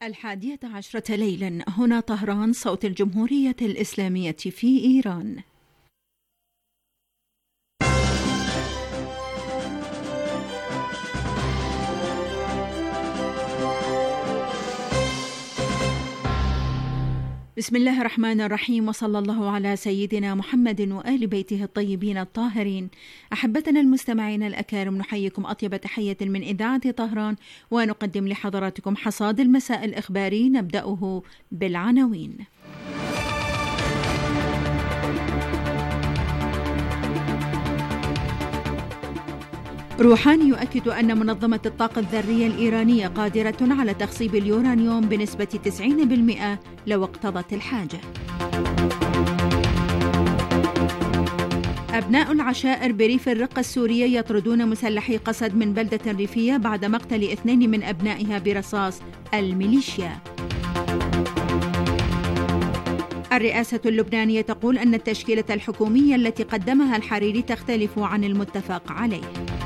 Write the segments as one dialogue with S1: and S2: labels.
S1: 11:00 ليلا. هنا طهران، صوت الجمهورية الإسلامية في إيران. بسم الله الرحمن الرحيم، وصلى الله على سيدنا محمد وآل بيته الطيبين الطاهرين. أحبتنا المستمعين الأكارم، نحييكم أطيب تحية من إذاعة طهران، ونقدم لحضراتكم حصاد المساء الإخباري، نبدأه بالعناوين. روحاني يؤكد أن منظمة الطاقة الذرية الإيرانية قادرة على تخصيب اليورانيوم بنسبة 90% لو اقتضت الحاجة. أبناء العشائر بريف الرقة السورية يطردون مسلحي قسد من بلدة ريفية بعد مقتل 2 من أبنائها برصاص الميليشيا. الرئاسة اللبنانية تقول أن التشكيلة الحكومية التي قدمها الحريري تختلف عن المتفق عليه.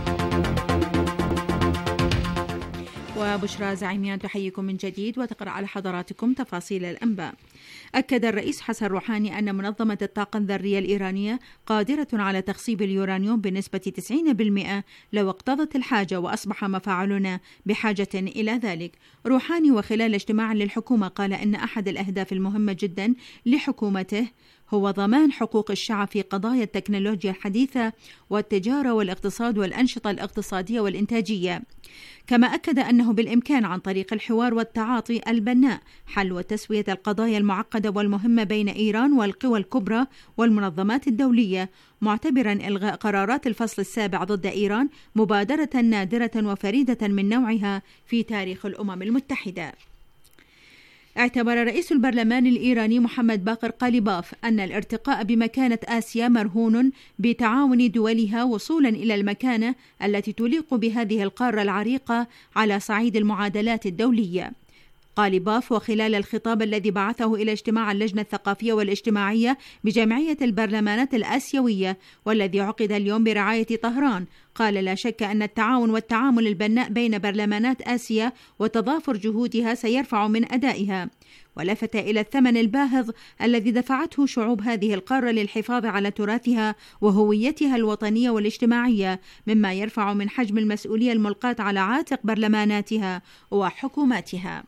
S1: وبشرى زعيميان تحييكم من جديد وتقرأ على حضراتكم تفاصيل الأنباء. أكد الرئيس حسن روحاني أن منظمة الطاقة الذرية الإيرانية قادرة على تخصيب اليورانيوم بنسبة 90% لو اقتضت الحاجة، وأصبح مفاعلنا بحاجة إلى ذلك. روحاني وخلال اجتماع للحكومة قال إن أحد الأهداف المهمة جدا لحكومته هو ضمان حقوق الشعب في قضايا التكنولوجيا الحديثة والتجارة والاقتصاد والأنشطة الاقتصادية والإنتاجية. كما أكد أنه بالإمكان عن طريق الحوار والتعاطي البناء حل وتسوية القضايا المعقدة والمهمة بين إيران والقوى الكبرى والمنظمات الدولية، معتبرا إلغاء قرارات الفصل السابع ضد إيران مبادرة نادرة وفريدة من نوعها في تاريخ الأمم المتحدة. اعتبر رئيس البرلمان الإيراني محمد باقر قاليباف أن الارتقاء بمكانة آسيا مرهون بتعاون دولها وصولا إلى المكانة التي تليق بهذه القارة العريقة على صعيد المعادلات الدولية. قاليباف وخلال الخطاب الذي بعثه إلى اجتماع اللجنة الثقافية والاجتماعية بجمعية البرلمانات الآسيوية والذي عقد اليوم برعاية طهران، قال: لا شك أن التعاون والتعامل البناء بين برلمانات آسيا وتضافر جهودها سيرفع من أدائها. ولفت إلى الثمن الباهظ الذي دفعته شعوب هذه القارة للحفاظ على تراثها وهويتها الوطنية والاجتماعية، مما يرفع من حجم المسؤولية الملقاة على عاتق برلماناتها وحكوماتها.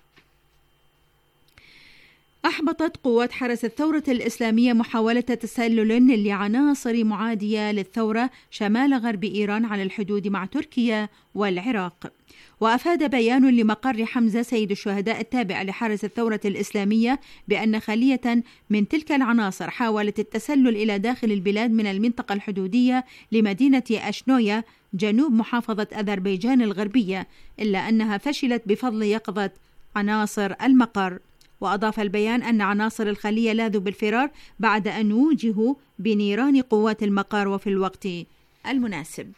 S1: أحبطت قوات حرس الثورة الإسلامية محاولة تسلل لعناصر معادية للثورة شمال غرب إيران على الحدود مع تركيا والعراق. وأفاد بيان لمقر حمزة سيد الشهداء التابع لحرس الثورة الإسلامية بأن خلية من تلك العناصر حاولت التسلل إلى داخل البلاد من المنطقة الحدودية لمدينة أشنوية جنوب محافظة أذربيجان الغربية، إلا أنها فشلت بفضل يقظة عناصر المقر. وأضاف البيان أن عناصر الخلية لاذوا بالفرار بعد أن وجهوا بنيران قوات المقر وفي الوقت المناسب.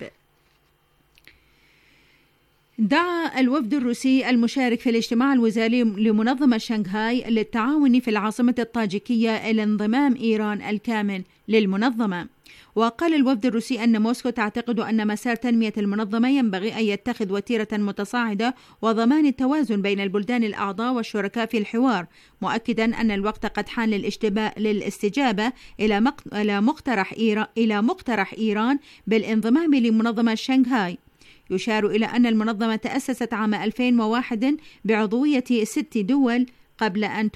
S1: دعا الوفد الروسي المشارك في الاجتماع الوزاري لمنظمة شنغهاي للتعاون في العاصمة الطاجيكية إلى انضمام إيران الكامل للمنظمة. وقال الوفد الروسي أن موسكو تعتقد أن مسار تنمية المنظمة ينبغي أن يتخذ وتيرة متصاعدة وضمان التوازن بين البلدان الأعضاء والشركاء في الحوار، مؤكدا أن الوقت قد حان للاستجابة إلى مقترح إيران بالانضمام لمنظمة شنغهاي. يشار إلى أن المنظمة تأسست عام 2001 بعضوية 6 دول قبل أن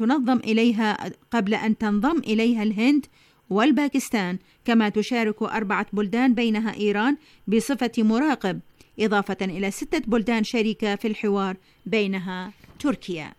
S1: تنضم إليها الهند والباكستان، كما تشارك 4 بلدان بينها إيران بصفة مراقب، إضافة إلى 6 بلدان شريكة في الحوار بينها تركيا.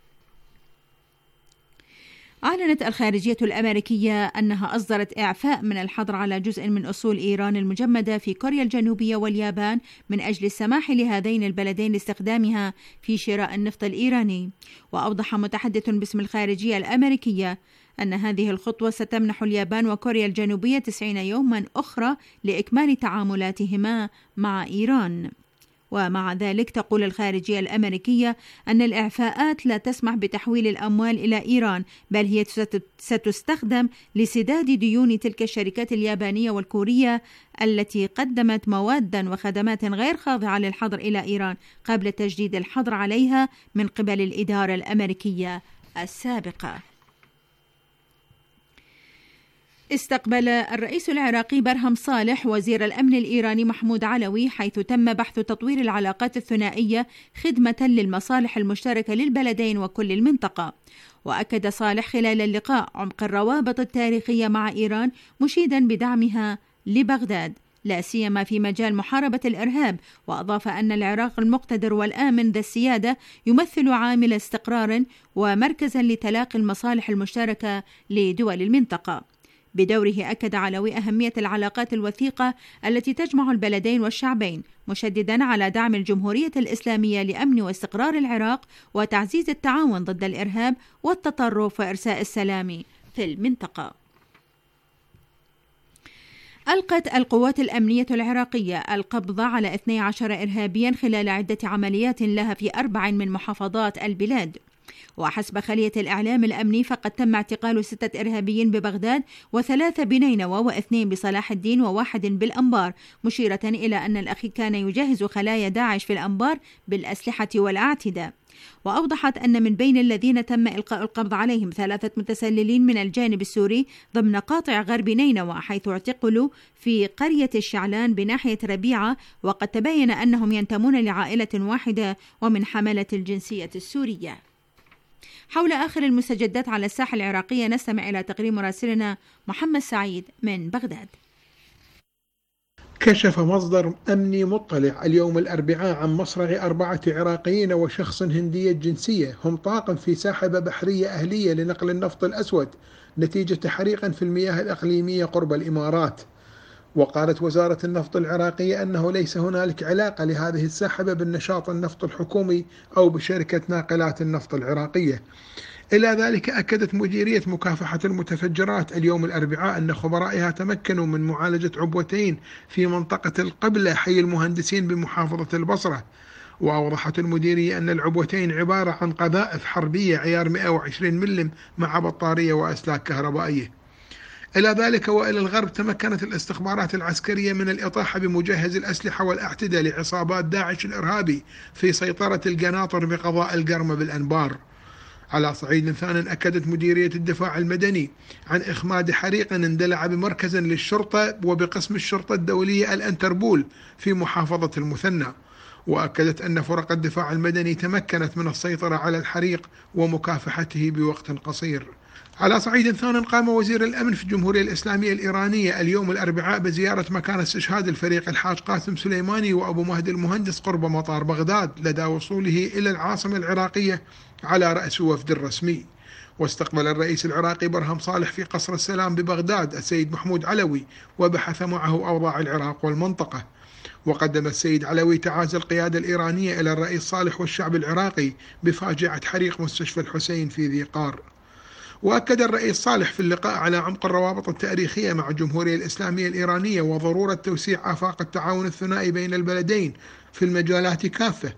S1: أعلنت الخارجية الأمريكية أنها أصدرت إعفاء من الحظر على جزء من أصول إيران المجمدة في كوريا الجنوبية واليابان من أجل السماح لهذين البلدين لاستخدامها في شراء النفط الإيراني. وأوضح متحدث باسم الخارجية الأمريكية أن هذه الخطوة ستمنح اليابان وكوريا الجنوبية 90 يوما أخرى لإكمال تعاملاتهما مع إيران. ومع ذلك تقول الخارجية الأمريكية أن الإعفاءات لا تسمح بتحويل الأموال إلى إيران، بل هي ستستخدم لسداد ديون تلك الشركات اليابانية والكورية التي قدمت موادا وخدمات غير خاضعة للحظر إلى إيران قبل تجديد الحظر عليها من قبل الإدارة الأمريكية السابقة. استقبل الرئيس العراقي برهم صالح وزير الأمن الإيراني محمود علوي، حيث تم بحث تطوير العلاقات الثنائية خدمة للمصالح المشتركة للبلدين وكل المنطقة. وأكد صالح خلال اللقاء عمق الروابط التاريخية مع إيران، مشيدا بدعمها لبغداد لا سيما في مجال محاربة الإرهاب، وأضاف أن العراق المقتدر والآمن ذا السيادة يمثل عامل استقرار ومركزا لتلاقي المصالح المشتركة لدول المنطقة. بدوره أكد علوي أهمية العلاقات الوثيقة التي تجمع البلدين والشعبين، مشددا على دعم الجمهورية الإسلامية لأمن واستقرار العراق وتعزيز التعاون ضد الإرهاب والتطرف وإرساء السلام في المنطقة. ألقت القوات الأمنية العراقية القبض على 12 إرهابيا خلال عدة عمليات لها في 4 من محافظات البلاد. وحسب خلية الإعلام الأمني فقد تم اعتقال 6 إرهابيين ببغداد و3 بنينوى و2 بصلاح الدين و1 بالأنبار، مشيرة إلى أن الأخي كان يجهز خلايا داعش في الأنبار بالأسلحة والأعتدة. وأوضحت أن من بين الذين تم إلقاء القبض عليهم 3 متسللين من الجانب السوري ضمن قاطع غرب نينوى، حيث اعتقلوا في قرية الشعلان بناحية ربيعة، وقد تبين أنهم ينتمون لعائلة واحدة ومن حملة الجنسية السورية. حول آخر المستجدات على الساحة العراقية نستمع إلى تقرير مراسلنا محمد سعيد من بغداد.
S2: كشف مصدر أمني مطلع اليوم الأربعاء عن مصرع 4 عراقيين وشخص هندي الجنسية هم طاقم في ساحبة بحرية أهلية لنقل النفط الأسود نتيجة حريق في المياه الإقليمية قرب الإمارات. وقالت وزارة النفط العراقية أنه ليس هنالك علاقة لهذه الساحبة بالنشاط النفط الحكومي أو بشركة ناقلات النفط العراقية. إلى ذلك أكدت مديرية مكافحة المتفجرات اليوم الأربعاء أن خبرائها تمكنوا من معالجة عبوتين في منطقة القبلة حي المهندسين بمحافظة البصرة. وأوضحت المديرية أن العبوتين عبارة عن قذائف حربية عيار 120 ملم مع بطارية وأسلاك كهربائية. إلى ذلك وإلى الغرب تمكنت الاستخبارات العسكرية من الإطاحة بمجهز الأسلحة والأعتدة لعصابات داعش الإرهابي في سيطرة القناطر بقضاء القرمة بالأنبار. على صعيد ثاني أكدت مديرية الدفاع المدني عن إخماد حريق اندلع بمركز للشرطة وبقسم الشرطة الدولية الأنتربول في محافظة المثنى. وأكدت أن فرق الدفاع المدني تمكنت من السيطرة على الحريق ومكافحته بوقت قصير. على صعيد ثاني قام وزير الأمن في الجمهورية الإسلامية الإيرانية اليوم الأربعاء بزيارة مكان استشهاد الفريق الحاج قاسم سليماني وأبو مهدي المهندس قرب مطار بغداد لدى وصوله إلى العاصمة العراقية على رأس وفد رسمي. واستقبل الرئيس العراقي برهم صالح في قصر السلام ببغداد السيد محمود علوي وبحث معه أوضاع العراق والمنطقة. وقدم السيد علوي تعازي القيادة الإيرانية إلى الرئيس صالح والشعب العراقي بفاجعة حريق مستشفى الحسين في ذي قار. وأكد الرئيس صالح في اللقاء على عمق الروابط التاريخية مع الجمهورية الإسلامية الإيرانية وضرورة توسيع آفاق التعاون الثنائي بين البلدين في المجالات كافة،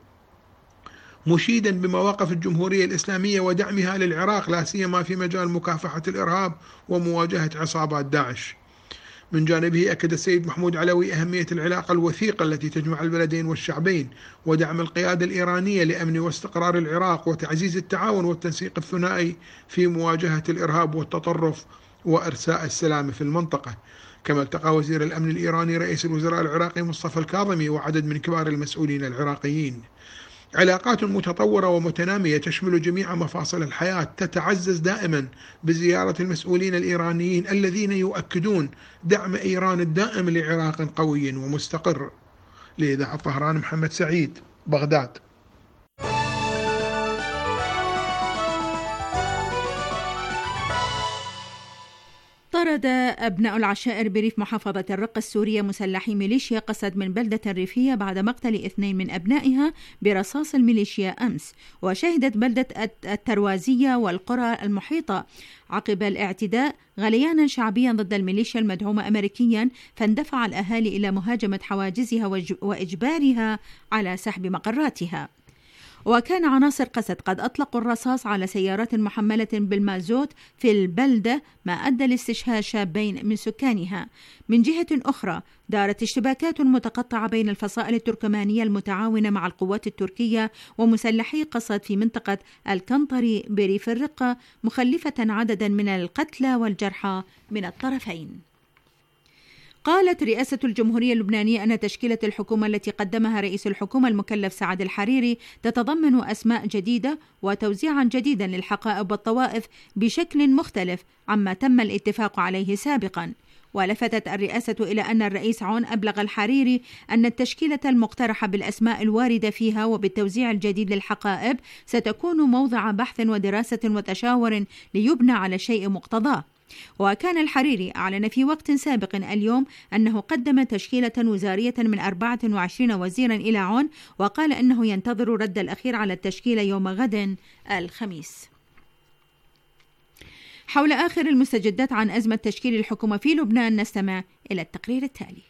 S2: مشيدا بمواقف الجمهورية الإسلامية ودعمها للعراق لا سيما في مجال مكافحة الإرهاب ومواجهة عصابات داعش. من جانبه أكد السيد محمود علوي أهمية العلاقة الوثيقة التي تجمع البلدين والشعبين ودعم القيادة الإيرانية لأمن واستقرار العراق وتعزيز التعاون والتنسيق الثنائي في مواجهة الإرهاب والتطرف وإرساء السلام في المنطقة. كما التقى وزير الأمن الإيراني رئيس الوزراء العراقي مصطفى الكاظمي وعدد من كبار المسؤولين العراقيين. علاقات متطورة ومتنامية تشمل جميع مفاصل الحياة تتعزز دائما بزيارة المسؤولين الإيرانيين الذين يؤكدون دعم إيران الدائم لعراق قوي ومستقر. لإذاعة طهران محمد سعيد بغداد.
S1: طار طارد أبناء العشائر بريف محافظة الرقة السورية مسلحي ميليشيا قسد من بلدة ريفية بعد مقتل 2 من أبنائها برصاص الميليشيا أمس. وشهدت بلدة التروازية والقرى المحيطة عقب الاعتداء غليانا شعبيا ضد الميليشيا المدعومة أمريكيا، فاندفع الأهالي إلى مهاجمة حواجزها وإجبارها على سحب مقراتها. وكان عناصر قسد قد أطلقوا الرصاص على سيارات محملة بالمازوت في البلدة، ما أدى لاستشهاد شابين من سكانها. من جهة أخرى دارت اشتباكات متقطعة بين الفصائل التركمانية المتعاونة مع القوات التركية ومسلحي قسد في منطقة الكنطري بريف الرقة، مخلفة عددا من القتلى والجرحى من الطرفين. قالت رئاسة الجمهورية اللبنانية أن تشكيلة الحكومة التي قدمها رئيس الحكومة المكلف سعد الحريري تتضمن أسماء جديدة وتوزيعا جديدا للحقائب والطوائف بشكل مختلف عما تم الاتفاق عليه سابقا. ولفتت الرئاسة إلى أن الرئيس عون أبلغ الحريري أن التشكيلة المقترحة بالأسماء الواردة فيها وبالتوزيع الجديد للحقائب ستكون موضع بحث ودراسة وتشاور ليبنى على شيء مقتضاه. وكان الحريري أعلن في وقت سابق اليوم أنه قدم تشكيلة وزارية من 24 وزيرا إلى عون، وقال أنه ينتظر رد الأخير على التشكيلة يوم غد الخميس. حول آخر المستجدات عن أزمة تشكيل الحكومة في لبنان نستمع إلى التقرير التالي.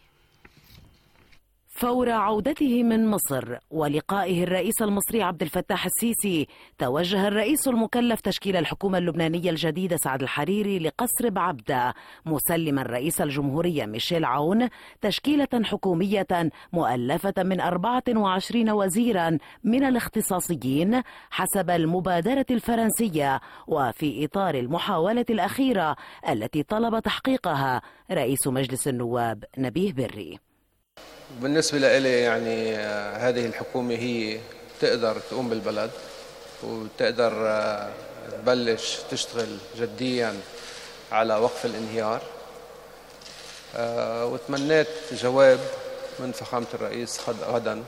S3: فور عودته من مصر ولقائه الرئيس المصري عبد الفتاح السيسي، توجه الرئيس المكلف تشكيل الحكومة اللبنانية الجديدة سعد الحريري لقصر بعبدة، مسلما رئيس الجمهورية ميشيل عون تشكيلة حكومية مؤلفة من 24 وزيرا من الاختصاصيين حسب المبادرة الفرنسية، وفي إطار المحاولة الأخيرة التي طلب تحقيقها رئيس مجلس النواب نبيه بري.
S4: بالنسبة لي يعني هذه الحكومة هي تقدر تقوم بالبلد وتقدر تبلش تشتغل جديا على وقف الانهيار، وتمنيت جواب من فخامة الرئيس غدا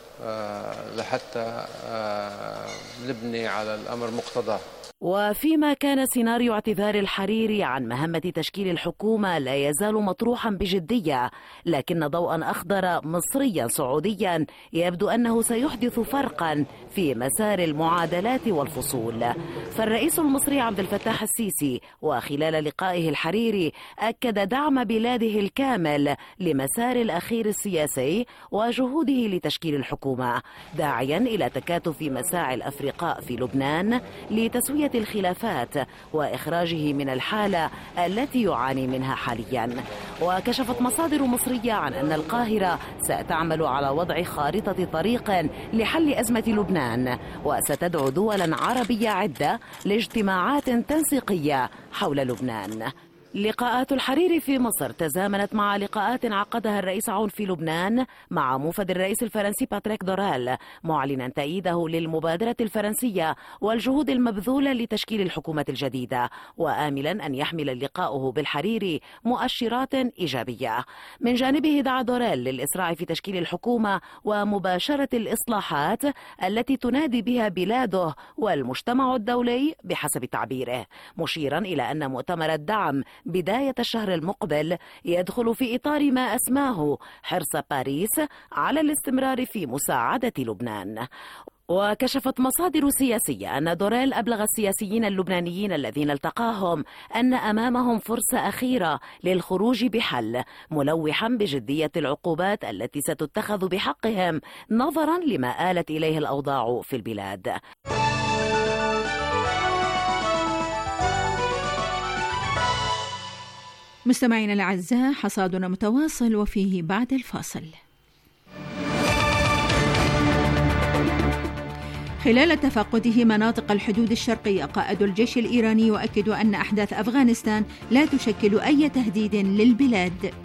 S4: لحتى نبني على الأمر مقتضاه.
S3: وفيما كان سيناريو اعتذار الحريري عن مهمة تشكيل الحكومة لا يزال مطروحا بجدية، لكن ضوءا أخضر مصريا سعوديا يبدو أنه سيحدث فرقا في مسار المعادلات والفصول. فالرئيس المصري عبد الفتاح السيسي وخلال لقائه الحريري أكد دعم بلاده الكامل لمسار الأخير السياسي وجهوده لتشكيل الحكومة، داعيا إلى تكاتف مساعي الأفرقاء في لبنان لتسوية الخلافات وإخراجه من الحالة التي يعاني منها حاليا. وكشفت مصادر مصرية عن أن القاهرة ستعمل على وضع خارطة طريق لحل أزمة لبنان، وستدعو دولا عربية عدة لاجتماعات تنسيقية حول لبنان. لقاءات الحريري في مصر تزامنت مع لقاءات عقدها الرئيس عون في لبنان مع موفد الرئيس الفرنسي باتريك دورال، معلنا تأييده للمبادرة الفرنسية والجهود المبذولة لتشكيل الحكومة الجديدة، وآملا أن يحمل لقاؤه بالحريري مؤشرات إيجابية. من جانبه دعا دورال للإسراع في تشكيل الحكومة ومباشرة الإصلاحات التي تنادي بها بلاده والمجتمع الدولي بحسب تعبيره، مشيرا إلى أن مؤتمر الدعم بداية الشهر المقبل يدخل في إطار ما أسماه حرص باريس على الاستمرار في مساعدة لبنان. وكشفت مصادر سياسية أن دوريل أبلغ السياسيين اللبنانيين الذين التقاهم أن أمامهم فرصة أخيرة للخروج بحل، ملوحا بجدية العقوبات التي ستتخذ بحقهم نظرا لما آلت إليه الأوضاع في البلاد.
S1: مستمعينا الأعزاء، حصادنا متواصل وفيه بعد الفاصل. خلال تفقده مناطق الحدود الشرقية، قائد الجيش الإيراني يؤكد أن أحداث أفغانستان لا تشكل أي تهديد للبلاد.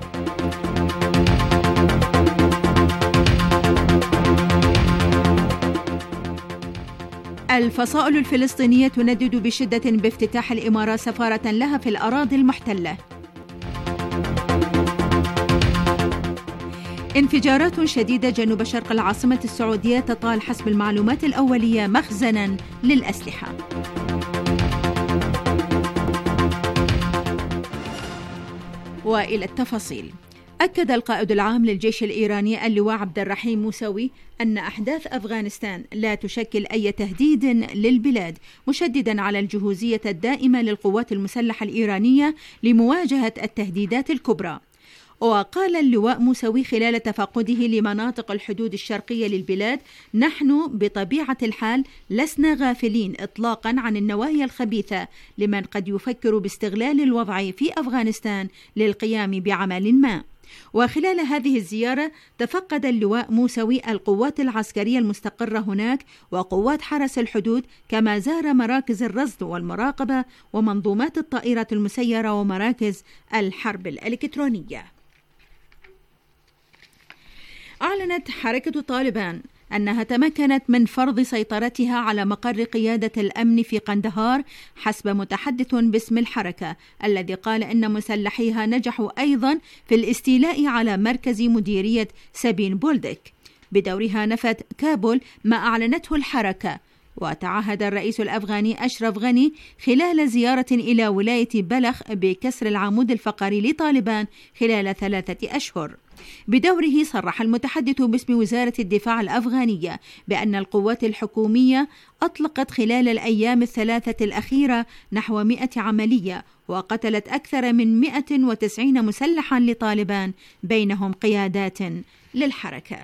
S1: الفصائل الفلسطينية تندد بشدة بافتتاح الإمارات سفارة لها في الأراضي المحتلة. انفجارات شديدة جنوب شرق العاصمة السعودية تطال حسب المعلومات الأولية مخزنا للأسلحة. وإلى التفاصيل. أكد القائد العام للجيش الإيراني اللواء عبد الرحيم موسوي أن أحداث أفغانستان لا تشكل أي تهديد للبلاد، مشددا على الجهوزية الدائمة للقوات المسلحة الإيرانية لمواجهة التهديدات الكبرى. وقال اللواء موسوي خلال تفقده لمناطق الحدود الشرقية للبلاد: نحن بطبيعة الحال لسنا غافلين إطلاقا عن النوايا الخبيثة لمن قد يفكر باستغلال الوضع في أفغانستان للقيام بعمل ما. وخلال هذه الزيارة تفقد اللواء موسوي القوات العسكرية المستقرة هناك وقوات حرس الحدود، كما زار مراكز الرصد والمراقبة ومنظومات الطائرات المسيرة ومراكز الحرب الإلكترونية. أعلنت حركة طالبان أنها تمكنت من فرض سيطرتها على مقر قيادة الأمن في قندهار، حسب متحدث باسم الحركة الذي قال إن مسلحيها نجحوا أيضا في الاستيلاء على مركز مديرية سابين بولدك. بدورها نفت كابول ما أعلنته الحركة. وتعهد الرئيس الأفغاني أشرف غني خلال زيارة إلى ولاية بلخ بكسر العمود الفقري لطالبان خلال 3 أشهر. بدوره صرح المتحدث باسم وزارة الدفاع الأفغانية بأن القوات الحكومية أطلقت خلال الأيام 3 الأخيرة نحو 100 عملية، وقتلت أكثر من 190 مسلحا لطالبان بينهم قيادات للحركة.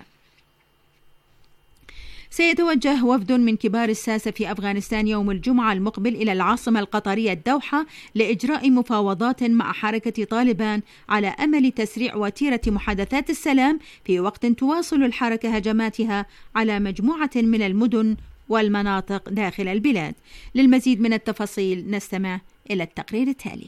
S1: سيتوجه وفد من كبار الساسة في أفغانستان يوم الجمعة المقبل إلى العاصمة القطرية الدوحة لإجراء مفاوضات مع حركة طالبان على أمل تسريع وتيرة محادثات السلام، في وقت تواصل الحركة هجماتها على مجموعة من المدن والمناطق داخل البلاد. للمزيد من التفاصيل نستمع إلى التقرير التالي.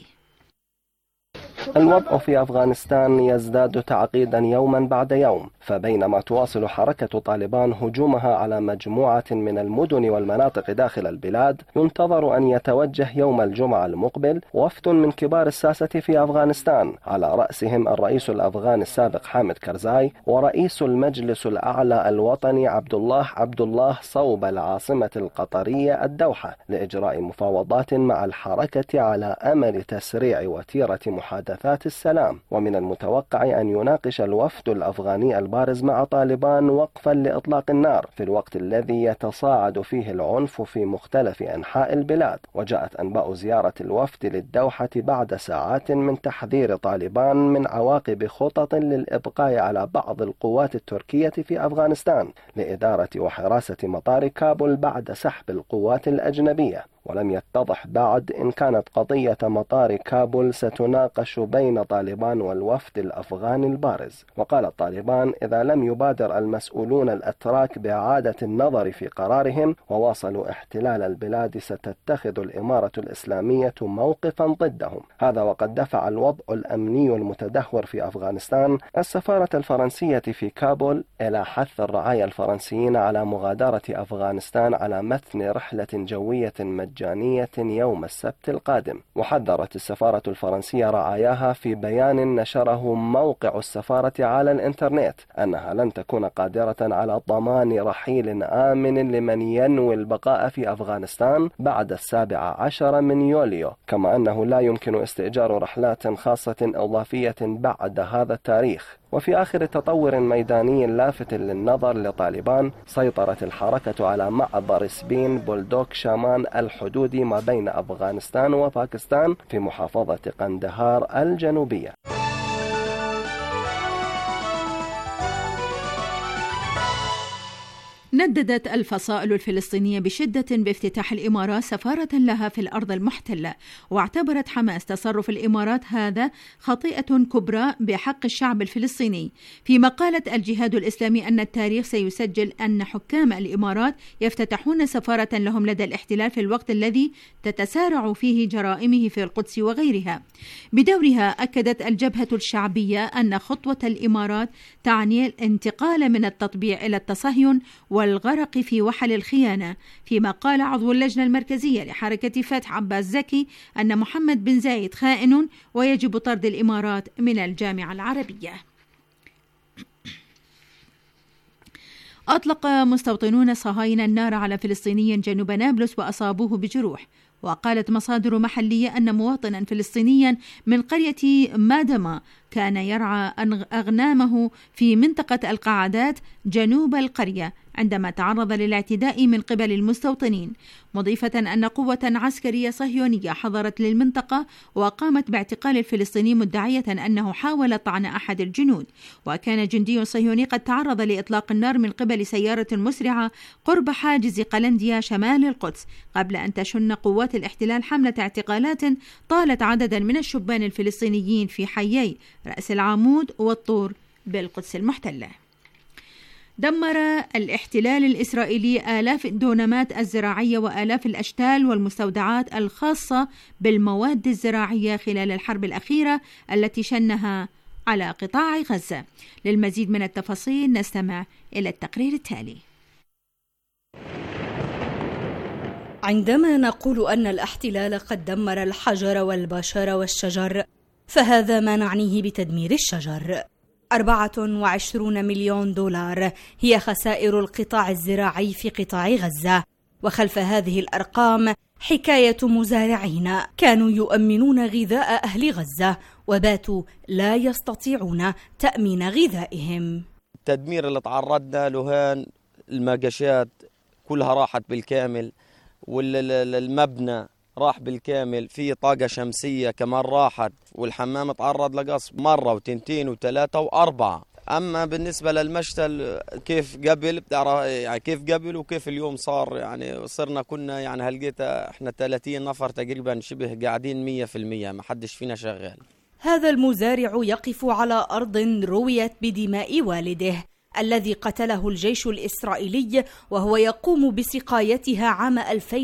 S5: الوضع في أفغانستان يزداد تعقيدا يوما بعد يوم، فبينما تواصل حركة طالبان هجومها على مجموعة من المدن والمناطق داخل البلاد، ينتظر أن يتوجه يوم الجمعة المقبل وفد من كبار الساسة في أفغانستان، على رأسهم الرئيس الأفغاني السابق حامد كرزاي ورئيس المجلس الأعلى الوطني عبد الله صوب العاصمة القطرية الدوحة، لإجراء مفاوضات مع الحركة على أمل تسريع وتيرة محادثات السلام. ومن المتوقع أن يناقش الوفد الأفغاني البارز مع طالبان وقفا لإطلاق النار في الوقت الذي يتصاعد فيه العنف في مختلف أنحاء البلاد. وجاءت أنباء زيارة الوفد للدوحة بعد ساعات من تحذير طالبان من عواقب خطط للإبقاء على بعض القوات التركية في أفغانستان لإدارة وحراسة مطار كابول بعد سحب القوات الأجنبية. ولم يتضح بعد إن كانت قضية مطار كابول ستناقش بين طالبان والوفد الأفغاني البارز. وقال طالبان: إذا لم يبادر المسؤولون الأتراك بإعادة النظر في قرارهم وواصلوا احتلال البلاد، ستتخذ الإمارة الإسلامية موقفا ضدهم. هذا وقد دفع الوضع الأمني المتدهور في أفغانستان السفارة الفرنسية في كابول إلى حث الرعايا الفرنسيين على مغادرة أفغانستان على متن رحلة جوية مجانية يوم السبت القادم. وحذرت السفارة الفرنسية رعاياها في بيان نشره موقع السفارة على الإنترنت أنها لن تكون قادرة على ضمان رحيل آمن لمن ينوي البقاء في أفغانستان بعد 17 من يوليو، كما أنه لا يمكن استئجار رحلات خاصة إضافية بعد هذا التاريخ. وفي آخر تطور ميداني لافت للنظر لطالبان، سيطرت الحركة على معبر سبين بولدوك شامان الحدودي ما بين أفغانستان وباكستان في محافظة قندهار الجنوبية.
S1: نددت الفصائل الفلسطينية بشدة بافتتاح الإمارات سفارة لها في الأرض المحتلة، واعتبرت حماس تصرف الإمارات هذا خطيئة كبرى بحق الشعب الفلسطيني. فيما قالت الجهاد الإسلامي أن التاريخ سيسجل أن حكام الإمارات يفتتحون سفارة لهم لدى الاحتلال في الوقت الذي تتسارع فيه جرائمه في القدس وغيرها. بدورها أكدت الجبهة الشعبية أن خطوة الإمارات تعني الانتقال من التطبيع إلى التصهين والغرق في وحل الخيانة. فيما قال عضو اللجنة المركزية لحركة فتح عباس زكي أن محمد بن زايد خائن ويجب طرد الإمارات من الجامعة العربية. أطلق مستوطنون صهاينة النار على فلسطيني جنوب نابلس وأصابوه بجروح. وقالت مصادر محلية أن مواطنا فلسطينيا من قرية مادما كان يرعى أغنامه في منطقة القاعدات جنوب القرية عندما تعرض للاعتداء من قبل المستوطنين، مضيفة أن قوة عسكرية صهيونية حضرت للمنطقة وقامت باعتقال الفلسطيني مدعية أنه حاول طعن أحد الجنود. وكان جندي صهيوني قد تعرض لإطلاق النار من قبل سيارة مسرعة قرب حاجز قلنديا شمال القدس قبل أن تشن قوات الاحتلال حملة اعتقالات طالت عددا من الشبان الفلسطينيين في حيي رأس العمود والطور بالقدس المحتلة. دمر الاحتلال الإسرائيلي آلاف الدونمات الزراعية وآلاف الأشتال والمستودعات الخاصة بالمواد الزراعية خلال الحرب الأخيرة التي شنها على قطاع غزة. للمزيد من التفاصيل نستمع إلى التقرير التالي.
S6: عندما نقول أن الاحتلال قد دمر الحجر والبشر والشجر، فهذا ما نعنيه بتدمير الشجر. 24 مليون دولار هي خسائر القطاع الزراعي في قطاع غزة، وخلف هذه الأرقام حكاية مزارعين كانوا يؤمنون غذاء أهل غزة وباتوا لا يستطيعون تأمين غذائهم.
S7: التدمير اللي تعرضنا له هان المقاشات كلها راحت بالكامل، والمبنى راح بالكامل، في طاقة شمسية كمان راحت، والحمام تعرض لقصف مرة وتنتين وثلاثة وأربعة. أما بالنسبة للمشتل كيف قبل، بتعرف يعني كيف قبل وكيف اليوم صار، يعني صرنا كنا يعني هلقيتا احنا 30 نفر تقريبا شبه قاعدين 100%، ما حدش فينا شغال.
S6: هذا المزارع يقف على أرض رويت بدماء والده الذي قتله الجيش الإسرائيلي وهو يقوم بسقايتها عام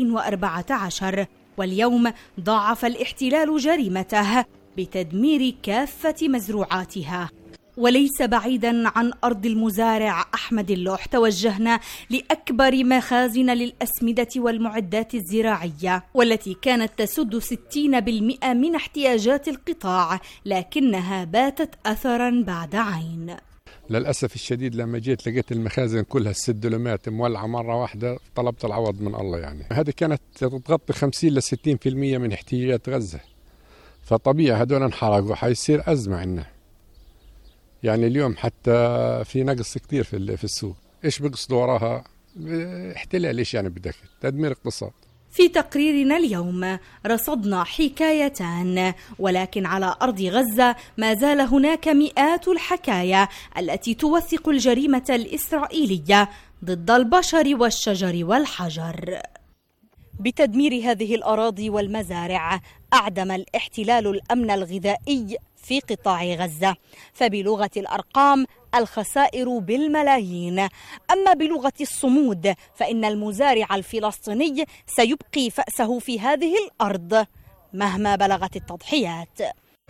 S6: 2014، واليوم ضاعف الاحتلال جريمته بتدمير كافة مزروعاتها. وليس بعيدا عن أرض المزارع أحمد اللوح توجهنا لأكبر مخازن للأسمدة والمعدات الزراعية، والتي كانت تسد 60% من احتياجات القطاع، لكنها باتت أثرا بعد عين.
S8: للأسف الشديد لما جيت لقيت المخازن كلها السدلمات مولعة مرة واحدة، طلبت العوض من الله. يعني هذه كانت تغطي 50 ل 60% من احتياجات غزة، فطبيعي هدول انحرقوا، حيصير أزمة عنا. يعني اليوم حتى في نقص كتير في السوق. إيش بيقصدوا وراها؟ احتلال. إيش يعني بدك؟ تدمير اقتصاد.
S6: في تقريرنا اليوم رصدنا حكايتان، ولكن على أرض غزة ما زال هناك مئات الحكايا التي توثق الجريمة الإسرائيلية ضد البشر والشجر والحجر. بتدمير هذه الأراضي والمزارع أعدم الاحتلال الأمن الغذائي في قطاع غزة، فبلغة الأرقام الخسائر بالملايين. أما بلغة الصمود فإن المزارع الفلسطيني سيبقي فأسه في هذه الأرض مهما بلغت التضحيات.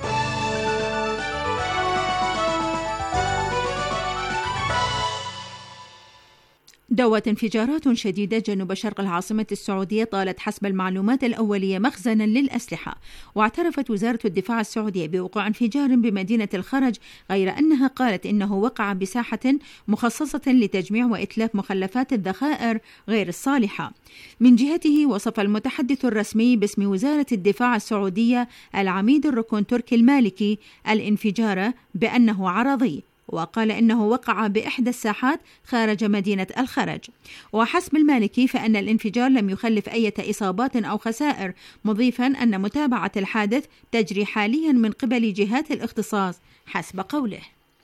S1: دوت انفجارات شديدة جنوب شرق العاصمة السعودية طالت حسب المعلومات الأولية مخزنا للأسلحة. واعترفت وزارة الدفاع السعودية بوقوع انفجار بمدينة الخرج، غير أنها قالت إنه وقع بساحة مخصصة لتجميع وإتلاف مخلفات الذخائر غير الصالحة. من جهته وصف المتحدث الرسمي باسم وزارة الدفاع السعودية العميد الركن تركي المالكي الانفجار بأنه عرضي، وقال إنه وقع بإحدى الساحات خارج مدينة الخرج. وحسب المالكي فإن الانفجار لم يخلف أي إصابات أو خسائر، مضيفا أن متابعة الحادث تجري حاليا من قبل جهات الاختصاص حسب قوله.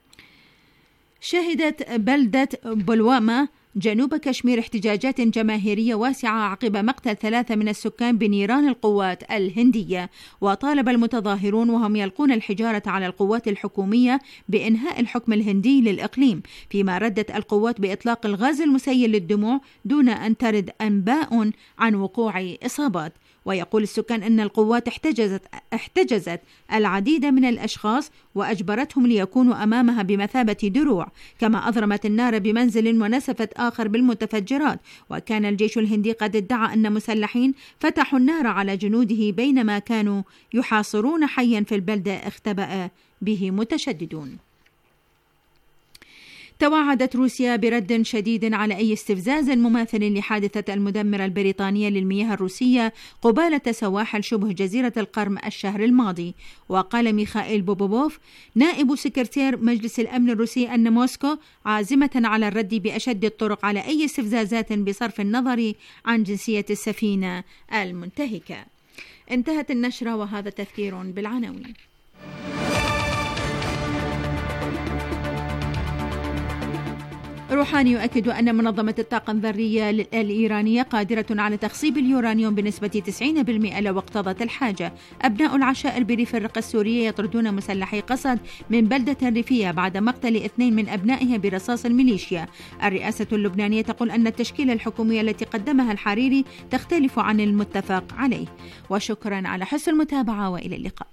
S1: شهدت بلدة بلوامة جنوب كشمير احتجاجات جماهيرية واسعة عقب مقتل 3 من السكان بنيران القوات الهندية. وطالب المتظاهرون وهم يلقون الحجارة على القوات الحكومية بإنهاء الحكم الهندي للإقليم، فيما ردت القوات بإطلاق الغاز المسيل للدموع دون أن ترد أنباء عن وقوع إصابات. ويقول السكان أن القوات احتجزت العديد من الأشخاص وأجبرتهم ليكونوا أمامها بمثابة دروع، كما أضرمت النار بمنزل ونسفت آخر بالمتفجرات. وكان الجيش الهندي قد ادعى أن مسلحين فتحوا النار على جنوده بينما كانوا يحاصرون حيا في البلدة اختبأ به متشددون. توعدت روسيا برد شديد على أي استفزاز مماثل لحادثة المدمرة البريطانية للمياه الروسية قبالة سواحل شبه جزيرة القرم الشهر الماضي. وقال ميخائيل بوبوفوف نائب سكرتير مجلس الأمن الروسي أن موسكو عازمة على الرد بأشد الطرق على أي استفزازات بصرف النظر عن جنسية السفينة المنتهكة. انتهت النشرة وهذا تذكير بالعناوين. روحاني يؤكد أن منظمة الطاقة الذرية الإيرانية قادرة على تخصيب اليورانيوم بنسبة 90% لو اقتضت الحاجة. أبناء العشائر بريف الرقة السورية يطردون مسلحي قسد من بلدة ريفية بعد مقتل 2 من أبنائها برصاص الميليشيا. الرئاسة اللبنانية تقول أن التشكيلة الحكومية التي قدمها الحريري تختلف عن المتفق عليه. وشكرا على حسن المتابعة وإلى اللقاء.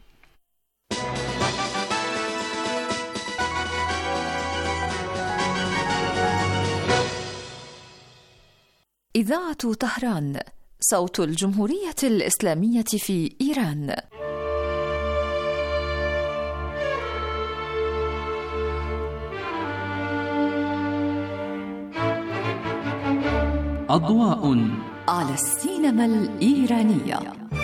S9: إذاعة طهران، صوت الجمهورية الإسلامية في إيران.
S10: أضواء
S9: على السينما الإيرانية.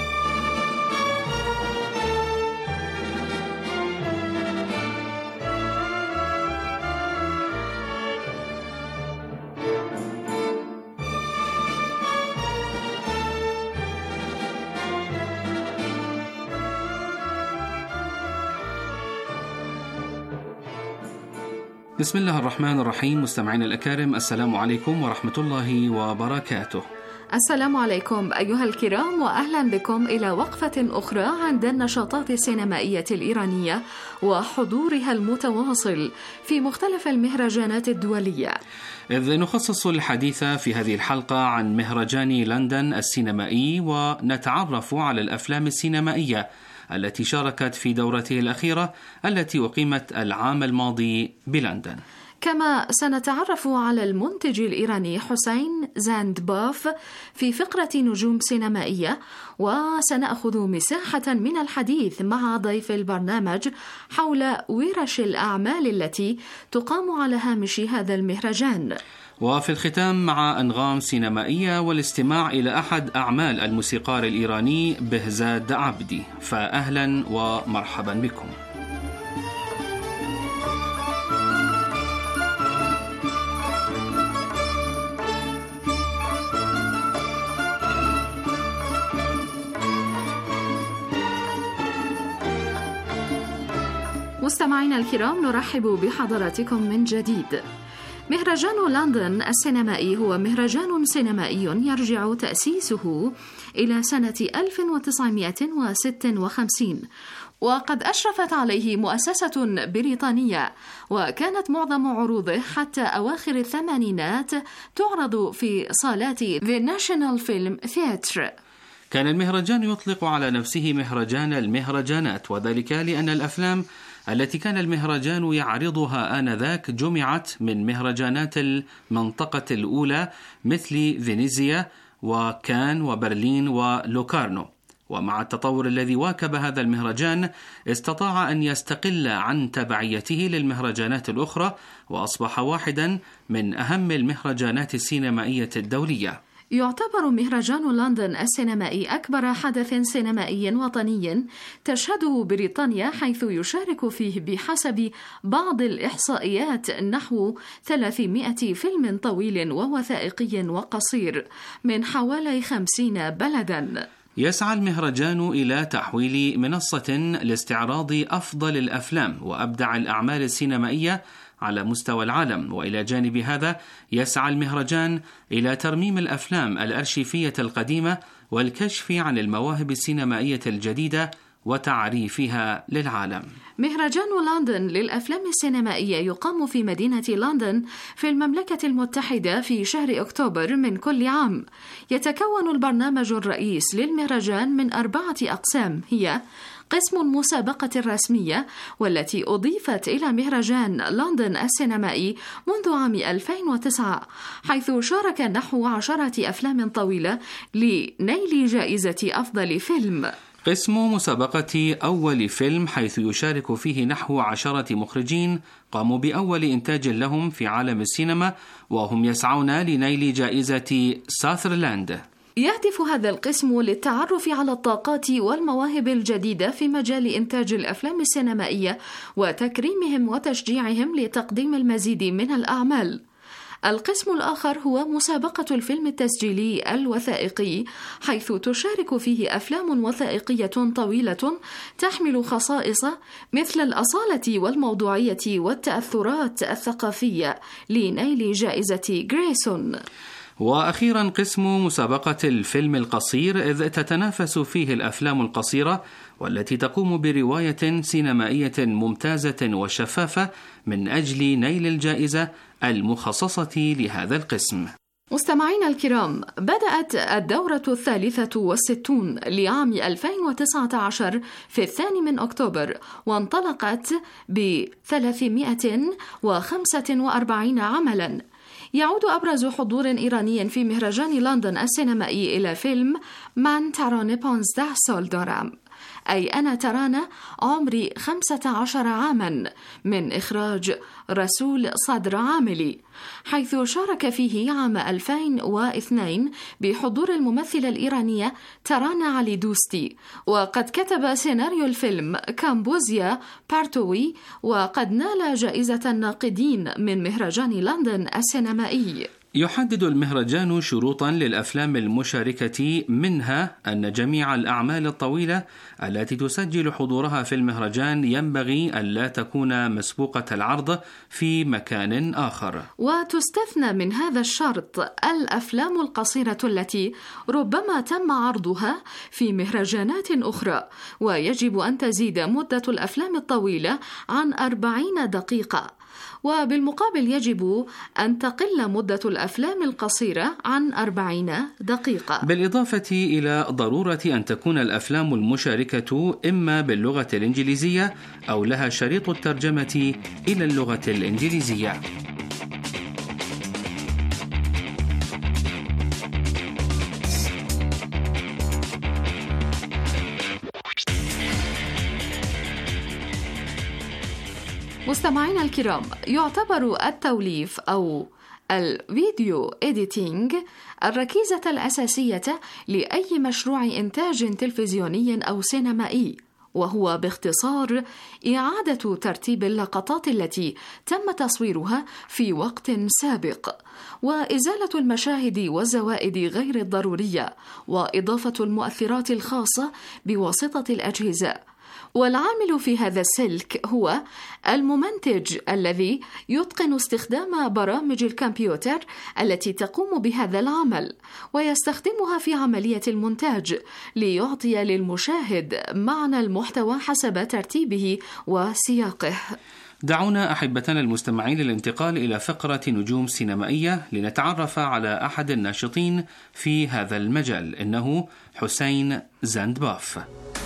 S10: بسم الله الرحمن الرحيم. مستمعين الأكارم، السلام عليكم ورحمة الله وبركاته.
S11: السلام عليكم أيها الكرام، وأهلا بكم إلى وقفة أخرى عند النشاطات السينمائية الإيرانية وحضورها المتواصل في مختلف المهرجانات الدولية،
S10: إذ نخصص الحديث في هذه الحلقة عن مهرجان لندن السينمائي، ونتعرف على الأفلام السينمائية التي شاركت في دورته الأخيرة التي أقيمت العام الماضي بلندن.
S11: كما سنتعرف على المنتج الإيراني حسين زاندباف في فقرة نجوم سينمائية، وسنأخذ مساحة من الحديث مع ضيف البرنامج حول ورش الأعمال التي تقام على هامش هذا المهرجان.
S10: وفي الختام مع أنغام سينمائية والاستماع إلى أحد أعمال الموسيقار الإيراني بهزاد عبدي. فأهلا ومرحبا بكم.
S11: مستمعينا الكرام، نرحب بحضراتكم من جديد. مهرجان لندن السينمائي هو مهرجان سينمائي يرجع تأسيسه إلى سنة 1956، وقد أشرفت عليه مؤسسة بريطانية، وكانت معظم عروضه حتى أواخر الثمانينات تعرض في صالات The National Film Theatre.
S10: كان المهرجان يطلق على نفسه مهرجان المهرجانات، وذلك لأن الأفلام التي كان المهرجان يعرضها آنذاك جمعت من مهرجانات المنطقة الأولى مثل فينيزيا وكان وبرلين ولوكارنو. ومع التطور الذي واكب هذا المهرجان استطاع أن يستقل عن تبعيته للمهرجانات الأخرى، وأصبح واحدا من أهم المهرجانات السينمائية الدولية.
S11: يعتبر مهرجان لندن السينمائي أكبر حدث سينمائي وطني تشهده بريطانيا، حيث يشارك فيه بحسب بعض الإحصائيات نحو 300 فيلم طويل ووثائقي وقصير من حوالي 50 بلدا.
S10: يسعى المهرجان إلى تحويل منصة لاستعراض أفضل الأفلام وأبدع الأعمال السينمائية على مستوى العالم، وإلى جانب هذا يسعى المهرجان إلى ترميم الأفلام الأرشيفية القديمة والكشف عن المواهب السينمائية الجديدة وتعريفها للعالم.
S11: مهرجان لندن للأفلام السينمائية يقام في مدينة لندن في المملكة المتحدة في شهر أكتوبر من كل عام. يتكون البرنامج الرئيس للمهرجان من 4 أقسام، هي قسم المسابقة الرسمية، والتي أضيفت إلى مهرجان لندن السينمائي منذ عام 2009، حيث شارك نحو 10 أفلام طويلة لنيل جائزة أفضل فيلم.
S10: قسم مسابقة أول فيلم، حيث يشارك فيه نحو 10 مخرجين قاموا بأول إنتاج لهم في عالم السينما، وهم يسعون لنيل جائزة ساذرلاند.
S11: يهدف هذا القسم للتعرف على الطاقات والمواهب الجديدة في مجال إنتاج الأفلام السينمائية وتكريمهم وتشجيعهم لتقديم المزيد من الأعمال. القسم الآخر هو مسابقة الفيلم التسجيلي الوثائقي، حيث تشارك فيه أفلام وثائقية طويلة تحمل خصائص مثل الأصالة والموضوعية والتأثرات الثقافية لنيل جائزة غريسون.
S10: وأخيرا قسم مسابقة الفيلم القصير، إذ تتنافس فيه الأفلام القصيرة والتي تقوم برواية سينمائية ممتازة وشفافة من أجل نيل الجائزة المخصصة لهذا القسم.
S11: مستمعينا الكرام، بدأت الدورة 63 لعام 2019 في 2 أكتوبر، وانطلقت ب345 عملا. يعود أبرز حضور إيراني في مهرجان لندن السينمائي إلى فيلم من ترانه 15 سال دارم، أي أنا ترانا عمري 15 عاما، من إخراج رسول صدر عاملي، حيث شارك فيه عام 2002 بحضور الممثلة الإيرانية ترانا علي دوستي. وقد كتب سيناريو الفيلم كامبوزيا بارتوي، وقد نال جائزة الناقدين من مهرجان لندن السينمائي.
S10: يحدد المهرجان شروطا للأفلام المشاركة، منها أن جميع الأعمال الطويلة التي تسجل حضورها في المهرجان ينبغي ألا تكون مسبوقة العرض في مكان آخر.
S11: وتستثنى من هذا الشرط الأفلام القصيرة التي ربما تم عرضها في مهرجانات أخرى، ويجب أن تزيد مدة الأفلام الطويلة عن 40 دقيقة، وبالمقابل يجب أن تقل مدة الأفلام القصيرة عن 40 دقيقة.
S10: بالإضافة إلى ضرورة أن تكون الأفلام المشاركة إما باللغة الإنجليزية أو لها شريط الترجمة إلى اللغة الإنجليزية.
S11: مستمعينا الكرام، يعتبر التوليف أو الفيديو إديتينج الركيزة الأساسية لأي مشروع إنتاج تلفزيوني أو سينمائي، وهو باختصار إعادة ترتيب اللقطات التي تم تصويرها في وقت سابق، وإزالة المشاهد والزوائد غير الضرورية، وإضافة المؤثرات الخاصة بواسطة الأجهزة. والعامل في هذا السلك هو الممنتج الذي يتقن استخدام برامج الكمبيوتر التي تقوم بهذا العمل، ويستخدمها في عملية المونتاج ليعطي للمشاهد معنى المحتوى حسب ترتيبه وسياقه.
S10: دعونا أحبتنا المستمعين الانتقال إلى فقرة نجوم سينمائية لنتعرف على أحد الناشطين في هذا المجال، إنه حسين زندباف.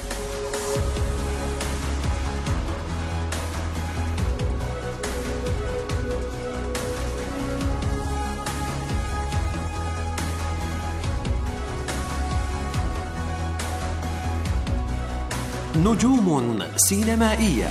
S12: نجوم سينمائية.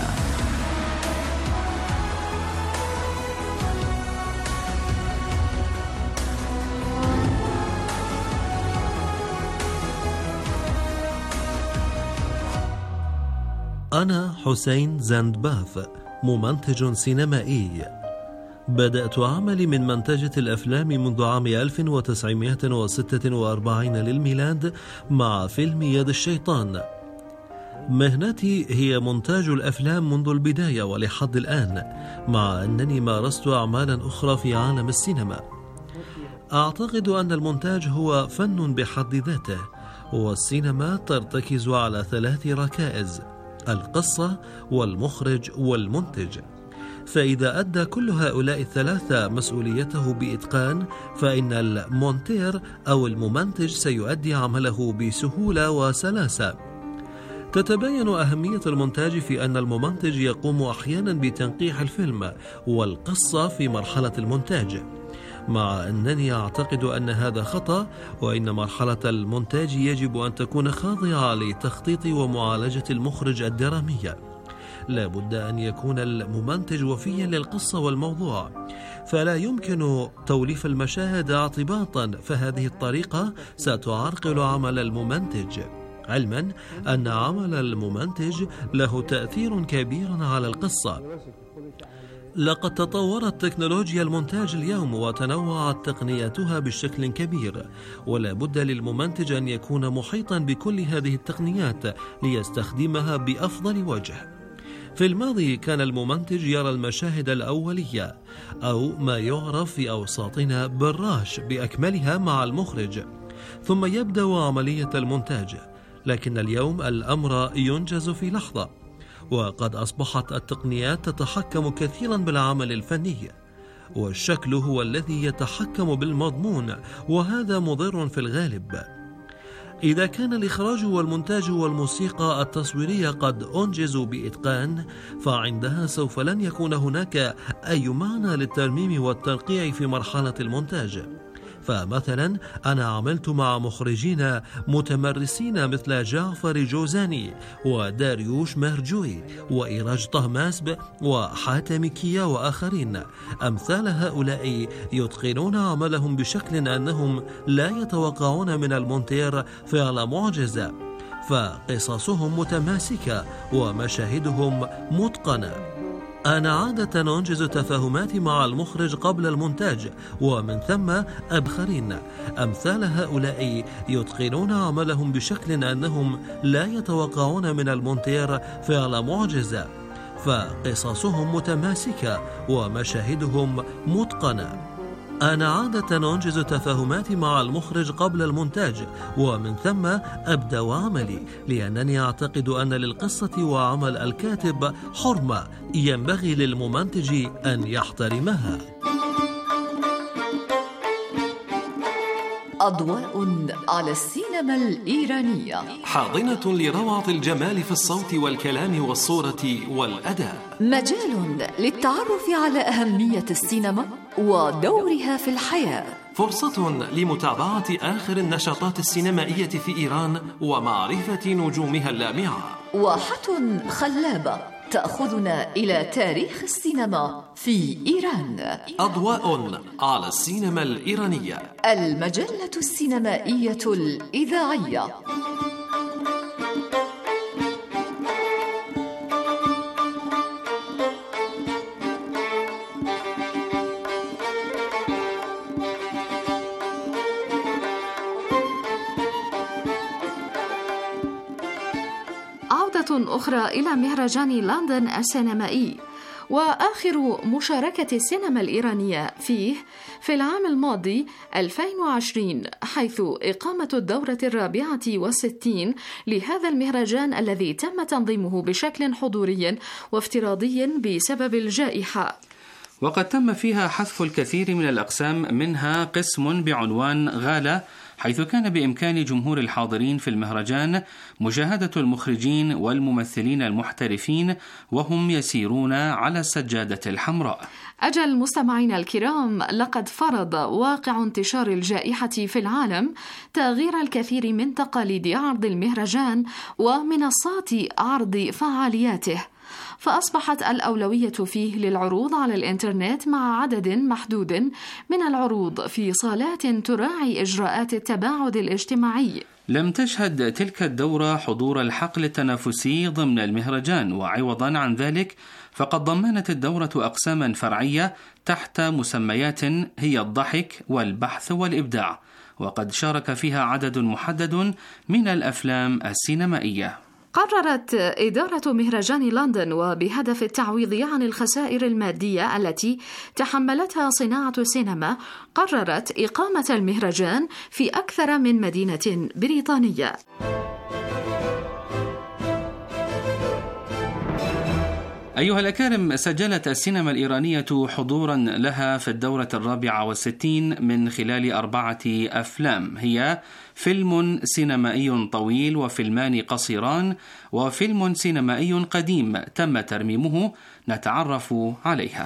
S13: أنا حسين زندباف، ممنتج سينمائي. بدأت عملي من منتجة الأفلام منذ عام 1946 للميلاد مع فيلم يد الشيطان. مهنتي هي مونتاج الأفلام منذ البداية ولحد الآن، مع أنني مارست أعمالا أخرى في عالم السينما. أعتقد أن المونتاج هو فن بحد ذاته، والسينما ترتكز على 3 ركائز: القصة والمخرج والمنتج. فإذا أدى كل هؤلاء ال3 مسؤوليته بإتقان، فإن المونتير أو الممنتج سيؤدي عمله بسهولة وسلاسة. تتبين أهمية المونتاج في أن الممنتج يقوم أحيانا بتنقيح الفيلم والقصة في مرحلة المونتاج، مع أنني أعتقد أن هذا خطأ، وإن مرحلة المونتاج يجب أن تكون خاضعة لتخطيط ومعالجة المخرج الدرامية. لا بد أن يكون الممنتج وفيا للقصة والموضوع، فلا يمكن توليف المشاهد اعتباطا، فهذه الطريقة ستعرقل عمل الممنتج، علما أن عمل الممنتج له تأثير كبير على القصة. لقد تطورت تكنولوجيا المونتاج اليوم وتنوعت تقنياتها بشكل كبير، ولا بد للممنتج أن يكون محيطا بكل هذه التقنيات ليستخدمها بأفضل وجه. في الماضي كان الممنتج يرى المشاهد الأولية أو ما يعرف في أوساطنا بالراش بأكملها مع المخرج، ثم يبدأ عملية المونتاج، لكن اليوم الأمر ينجز في لحظة، وقد أصبحت التقنيات تتحكم كثيرا بالعمل الفني، والشكل هو الذي يتحكم بالمضمون، وهذا مضر في الغالب. إذا كان الإخراج والمونتاج والموسيقى التصويرية قد أنجزوا بإتقان، فعندها سوف لن يكون هناك أي معنى للترميم والترقيع في مرحلة المونتاج. فمثلا أنا عملت مع مخرجين متمرسين مثل جعفر جوزاني وداريوش مهرجوي وإيراج طهماسب وحاتم كيا وآخرين. أمثال هؤلاء يتقنون عملهم بشكل أنهم لا يتوقعون من المونتير فعل معجزة، فقصصهم متماسكة ومشاهدهم متقنة. أنا عادة أنجز تفاهماتي مع المخرج قبل المونتاج، ومن ثم آخرين. أمثال هؤلاء يتقنون عملهم بشكل أنهم لا يتوقعون من المونتير فعل معجزة، فقصصهم متماسكة ومشاهدهم متقنة. أنا عادة أنجز تفاهماتي مع المخرج قبل المونتاج، ومن ثم أبدأ عملي، لأنني أعتقد أن للقصة وعمل الكاتب حرمة ينبغي للممنتج أن يحترمها.
S9: أضواء على السينما الإيرانية،
S12: حاضنة لروعة الجمال في الصوت والكلام والصورة والأداء،
S9: مجال للتعرف على أهمية السينما ودورها في الحياة،
S12: فرصة لمتابعة آخر النشاطات السينمائية في إيران ومعرفة نجومها اللامعة،
S9: واحة خلابة تأخذنا إلى تاريخ السينما في إيران.
S12: أضواء على السينما الإيرانية،
S9: المجلة السينمائية الإذاعية.
S11: أخرى إلى مهرجان لندن السينمائي، وآخر مشاركة السينما الإيرانية فيه في العام الماضي 2020، حيث إقامة الدورة 64 لهذا المهرجان الذي تم تنظيمه بشكل حضوري وافتراضي بسبب الجائحة.
S10: وقد تم فيها حذف الكثير من الأقسام، منها قسم بعنوان غالة، حيث كان بإمكان جمهور الحاضرين في المهرجان مشاهدة المخرجين والممثلين المحترفين وهم يسيرون على السجادة الحمراء.
S11: أجل مستمعينا الكرام، لقد فرض واقع انتشار الجائحة في العالم تغيير الكثير من تقاليد عرض المهرجان ومنصات عرض فعالياته، فأصبحت الأولوية فيه للعروض على الإنترنت مع عدد محدود من العروض في صالات تراعي إجراءات التباعد الاجتماعي.
S10: لم تشهد تلك الدورة حضور الحقل التنافسي ضمن المهرجان، وعوضا عن ذلك فقد ضمنت الدورة أقساما فرعية تحت مسميات هي الضحك والبحث والإبداع، وقد شارك فيها عدد محدد من الأفلام السينمائية.
S11: قررت إدارة مهرجان لندن وبهدف التعويض عن الخسائر المادية التي تحملتها صناعة السينما، قررت إقامة المهرجان في أكثر من مدينة بريطانية.
S10: أيها الأكارم، سجلت السينما الإيرانية حضورا لها في الدورة 64 من خلال 4 أفلام، هي فيلم سينمائي طويل وفيلمان قصيران وفيلم سينمائي قديم تم ترميمه، نتعرف عليها.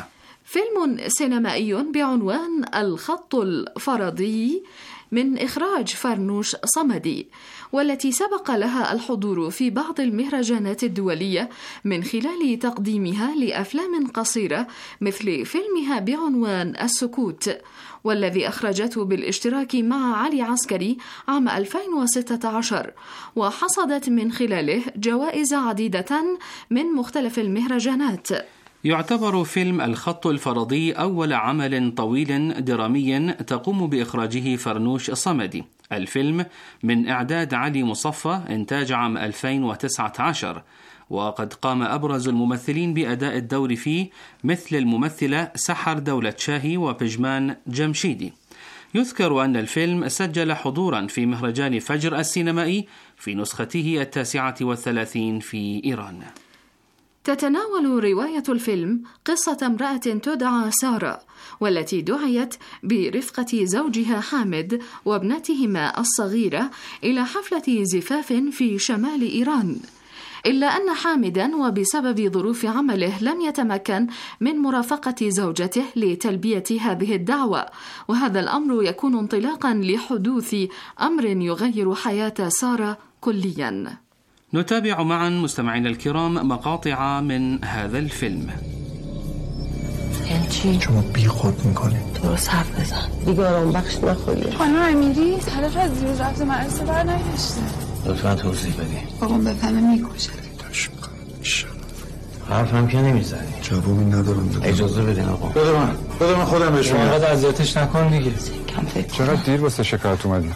S11: فيلم سينمائي بعنوان الخط الفرضي من إخراج فرنوش صمدي، والتي سبق لها الحضور في بعض المهرجانات الدولية من خلال تقديمها لأفلام قصيرة مثل فيلمها بعنوان السكوت، والذي أخرجته بالاشتراك مع علي عسكري عام 2016، وحصدت من خلاله جوائز عديدة من مختلف المهرجانات.
S10: يعتبر فيلم الخط الفرضي أول عمل طويل درامي تقوم بإخراجه فرنوش صمدي. الفيلم من إعداد علي مصفى، إنتاج عام 2019، وقد قام أبرز الممثلين بأداء الدور فيه مثل الممثلة سحر دولة شاهي وبجمان جمشيدي. يذكر أن الفيلم سجل حضورا في مهرجان فجر السينمائي في نسخته 39 في إيران.
S11: تتناول رواية الفيلم قصة امرأة تدعى سارة، والتي دعيت برفقة زوجها حامد وابنتهما الصغيرة إلى حفلة زفاف في شمال إيران، إلا أن حامدا وبسبب ظروف عمله لم يتمكن من مرافقة زوجته لتلبية هذه الدعوة، وهذا الأمر يكون انطلاقا لحدوث أمر يغير حياة سارة كليا.
S10: نتابع معا مستمعينا الكرام مقاطع من هذا الفيلم.
S14: یعنی چی؟
S15: شما بی خود میکنید.
S14: درست حرف بزن. دیگه آرام بخش نخوری.
S16: خانم امیری طرف از دیروز رفت مدرسه بر نگشته.
S15: لطفاً توضیح بدی.
S16: آقام بفهمه میکشه.
S15: داش میکنم.
S17: حرفم که نمیزنی.
S15: جوابی ندارم.
S17: اجازه بدین آقا.
S15: بده من خودم بهش میگم.
S17: اینقدر اذیتش نکن دیگه.
S16: کم فکر.
S15: چقدر دیر واسه شکایت اومدی؟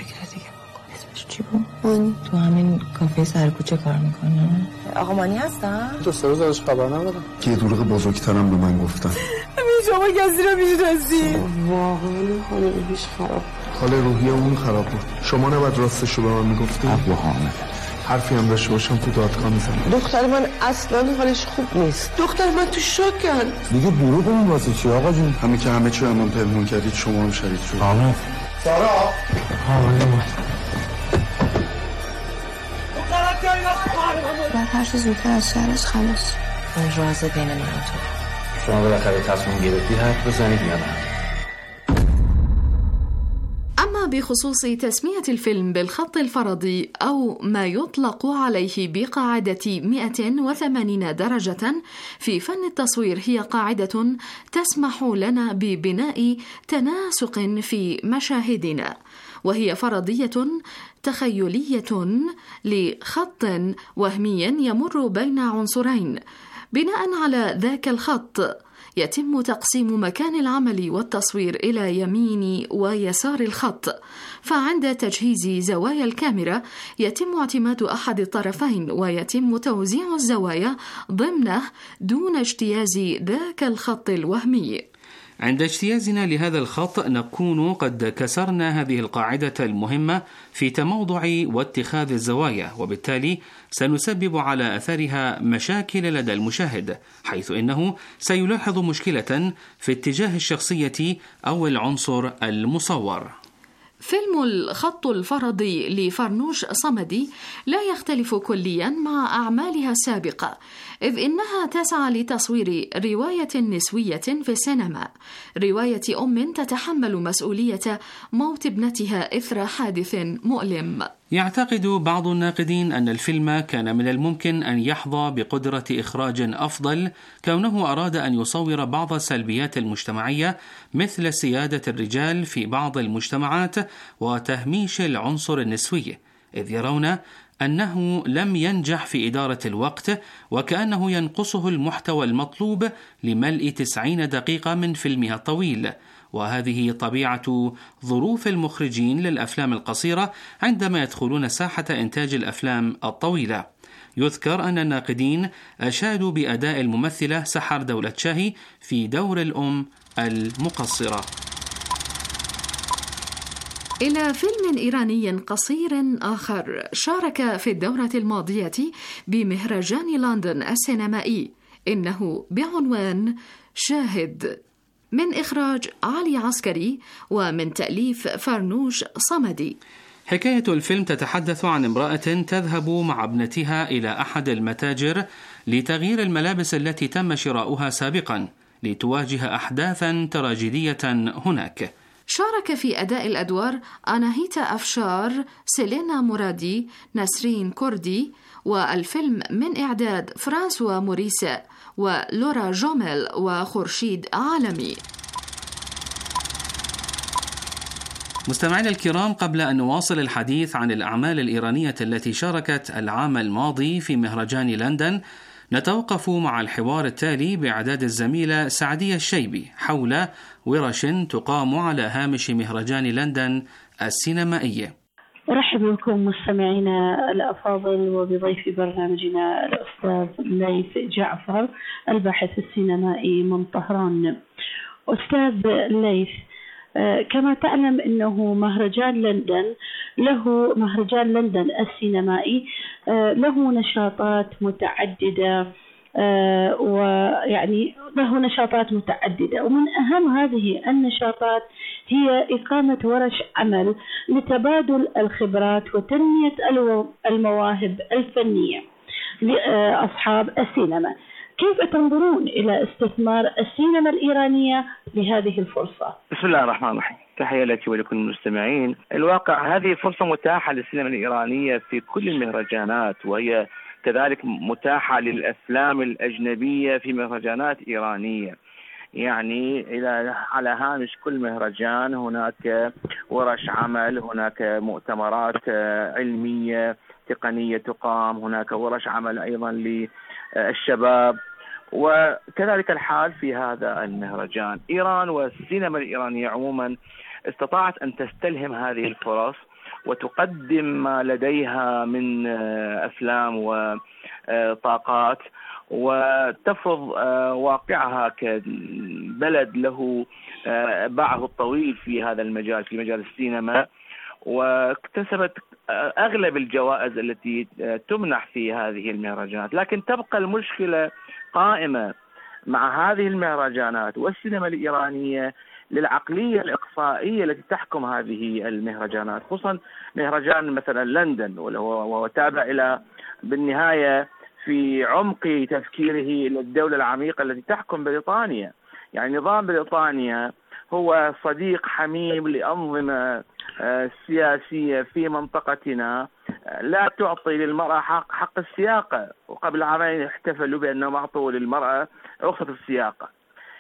S14: مانی تو همین کافه سرکوچه کار میکنه؟ آقا مانی هستن؟
S15: تو سه روز ازش خبر ندارم. یه دروغ بزرگترم به من گفتن.
S16: شما کسی رو میشناسی؟
S14: واقعا حال روحیش خراب.
S15: حال روحی اون خراب بود. شما نباید راستش رو به من میگفتی؟
S17: ابو حامد
S15: حرفی هم داشته باشم تو دادگاه میزنم.
S14: دختر من اصلا حالش خوب نیست. دختر من تو شوکن.
S17: دیگه دروغمون واسه چی آقا جون؟
S15: همین که همه چی همون پنهون کردید شما هم شریک شدید.
S17: حامد
S15: سارا
S16: هرچه زودتر از شهرش خلاص.
S14: اون راز بین من و تو.
S17: شما بالاخره تصمیم گرفتی حرف بزنید یا نه؟
S11: أما بخصوص تسمية الفيلم بالخط الفرضي أو ما يطلق عليه بقاعدة 180 درجة في فن التصوير، هي قاعدة تسمح لنا ببناء تناسق في مشاهدنا، وهي فرضية تخيلية لخط وهمي يمر بين عنصرين. بناء على ذاك الخط يتم تقسيم مكان العمل والتصوير إلى يمين ويسار الخط، فعند تجهيز زوايا الكاميرا يتم اعتماد أحد الطرفين ويتم توزيع الزوايا ضمنه دون اجتياز ذاك الخط الوهمي.
S10: عند اجتيازنا لهذا الخط نكون قد كسرنا هذه القاعدة المهمة في تموضع واتخاذ الزوايا، وبالتالي سنسبب على أثرها مشاكل لدى المشاهد، حيث إنه سيلاحظ مشكلة في اتجاه الشخصية أو العنصر المصور.
S11: فيلم الخط الفرضي لفرنوش صمدي لا يختلف كليا مع أعمالها السابقة، إذ إنها تسعى لتصوير رواية نسوية في السينما، رواية أم تتحمل مسؤولية موت ابنتها إثر حادث مؤلم.
S10: يعتقد بعض الناقدين أن الفيلم كان من الممكن أن يحظى بقدرة إخراج أفضل، كونه أراد أن يصور بعض السلبيات المجتمعية مثل سيادة الرجال في بعض المجتمعات وتهميش العنصر النسوي، إذ يرون أنه لم ينجح في إدارة الوقت، وكأنه ينقصه المحتوى المطلوب لملء 90 دقيقة من فيلمها الطويل. وهذه طبيعة ظروف المخرجين للأفلام القصيرة عندما يدخلون ساحة إنتاج الأفلام الطويلة. يذكر أن الناقدين أشادوا بأداء الممثلة سحر دولة شاهي في دور الأم المقصرة.
S11: إلى فيلم إيراني قصير آخر شارك في الدورة الماضية بمهرجان لندن السينمائي، إنه بعنوان شاهد، من إخراج علي عسكري ومن تأليف فرنوش صمدي.
S10: حكاية الفيلم تتحدث عن امرأة تذهب مع ابنتها إلى أحد المتاجر لتغيير الملابس التي تم شراؤها سابقا، لتواجه أحداثا تراجيدية هناك.
S11: شارك في أداء الأدوار أناهيتا أفشار، سيلينا مرادي، نسرين كردي، والفيلم من إعداد فرانسوا موريسة ولورا جوميل وخورشيد عالمي.
S10: مستمعينا الكرام، قبل أن نواصل الحديث عن الأعمال الإيرانية التي شاركت العام الماضي في مهرجان لندن، نتوقف مع الحوار التالي بإعداد الزميلة سعدية الشيبي حول ورش تقام على هامش مهرجان لندن السينمائي.
S18: أرحب بكم مستمعينا الأفاضل وبضيف برنامجنا الأستاذ ليث جعفر الباحث السينمائي من طهران. أستاذ ليث، كما تعلم أنه مهرجان لندن السينمائي له نشاطات متعددة، ويعني له نشاطات متعددة، ومن أهم هذه النشاطات هي إقامة ورش عمل لتبادل الخبرات وتنمية المواهب الفنية لأصحاب السينما. كيف تنظرون إلى استثمار السينما الإيرانية بهذه الفرصة؟
S19: بسم الله الرحمن الرحيم. تحية لك ولكل المستمعين. الواقع هذه فرصة متاحة للسينما الإيرانية في كل المهرجانات، وهي كذلك متاحة للأفلام الأجنبية في مهرجانات إيرانية. يعني على هامش كل مهرجان هناك ورش عمل، هناك مؤتمرات علمية تقنية تقام، هناك ورش عمل أيضا للشباب، وكذلك الحال في هذا المهرجان. إيران والسينما الإيرانية عموما استطاعت أن تستلهم هذه الفرص وتقدم ما لديها من أفلام وطاقات، وتفرض واقعها كبلد له باعه الطويل في هذا المجال، في مجال السينما، واكتسبت أغلب الجوائز التي تمنح في هذه المهرجانات. لكن تبقى المشكلة قائمة مع هذه المهرجانات والسينما الإيرانية للعقلية الإقصائية التي تحكم هذه المهرجانات، خصوصا مهرجان مثلا لندن، وهو تابع إلى بالنهاية في عمق تفكيره للدولة العميقة التي تحكم بريطانيا. يعني نظام بريطانيا هو صديق حميم لأنظمة سياسية في منطقتنا لا تعطي للمرأة حق السياقة، وقبل عامين احتفلوا بأنهم أعطوا للمرأة رخصة السياقة.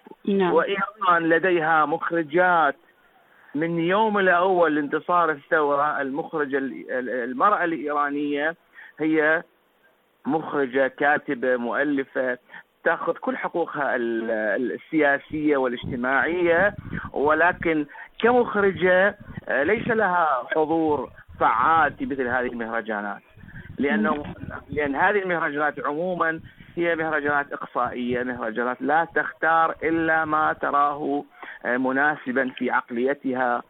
S19: وإيران لديها مخرجات من يوم الأول لانتصار الثورة. المرأة الإيرانية هي مخرجة، كاتبة، مؤلفة، تأخذ كل حقوقها السياسية والاجتماعية، ولكن كمخرجة ليس لها حضور فعال في مثل هذه المهرجانات، لأن هذه المهرجانات عموما هي مهرجانات إقصائية، مهرجانات لا تختار إلا ما تراه مناسبا في عقليتها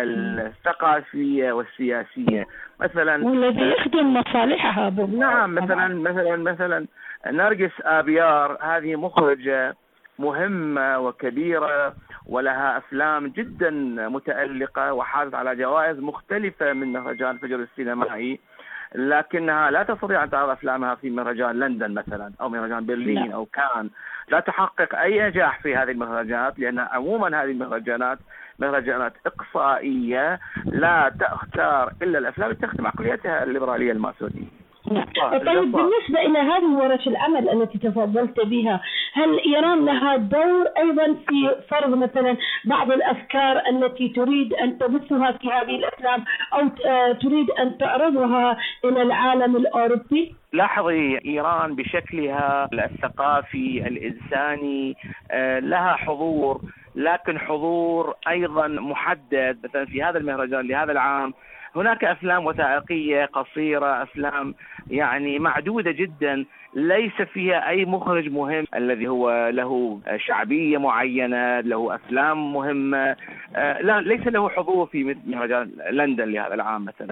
S19: الثقافية والسياسية. مثلا
S18: والذي يخدم مصالحها.
S19: نعم، مثلا نرجس آبيار، هذه مخرجة مهمة وكبيرة ولها أفلام جدا متألقة وحازت على جوائز مختلفة من مهرجان فجر السينمائي، لكنها لا تستطيع أن تعرض أفلامها في مهرجان لندن مثلا أو مهرجان برلين أو كان. لا تحقق أي نجاح في هذه المهرجانات، لأن عموما هذه المهرجانات مهرجانات إقصائية لا تختار إلا الأفلام التي تخدم عقليتها الليبرالية الماسونية.
S18: طيب، بالنسبة إلى هذه ورش العمل التي تفضلت بها، هل إيران لها دور أيضا في فرض مثلا بعض الأفكار التي تريد أن تبثها في هذه الأفلام أو تريد أن تعرضها إلى العالم الأوروبي؟
S19: لاحظي، إيران بشكلها الثقافي الإنساني لها حضور، لكن حضور أيضا محدد. مثلا في هذا المهرجان لهذا العام هناك أفلام وثائقية قصيرة، أفلام يعني معدودة جدا، ليس فيها أي مخرج مهم الذي هو له شعبية معينة، له أفلام مهمة، لا ليس له حضور في مهرجان لندن لهذا العام مثلا.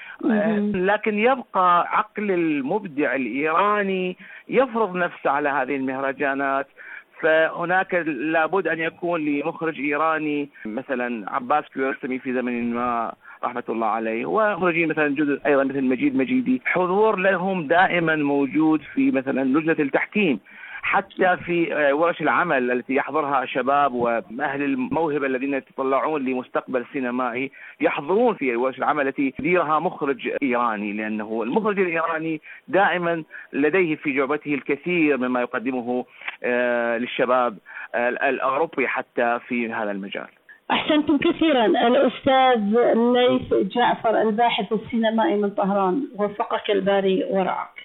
S19: لكن يبقى عقل المبدع الإيراني يفرض نفسه على هذه المهرجانات. فهناك لابد أن يكون لمخرج إيراني مثلا عباس كيارستمي في زمن ما رحمة الله عليه، ومخرجين مثلا جزء أيضا مثل مجيد مجيدي، حضور لهم دائما موجود في مثلا لجنة التحكيم. حتى في ورش العمل التي يحضرها شباب وأهل الموهبة الذين يتطلعون لمستقبل سينمائي يحضرون في ورش العمل التي يديرها مخرج إيراني، لأنه المخرج الإيراني دائما لديه في جعبته الكثير مما يقدمه للشباب الأوروبي حتى في هذا المجال.
S18: أحسنتم كثيرا الأستاذ ليث جعفر الباحث السينمائي من طهران، وفقك الباري ورعاك.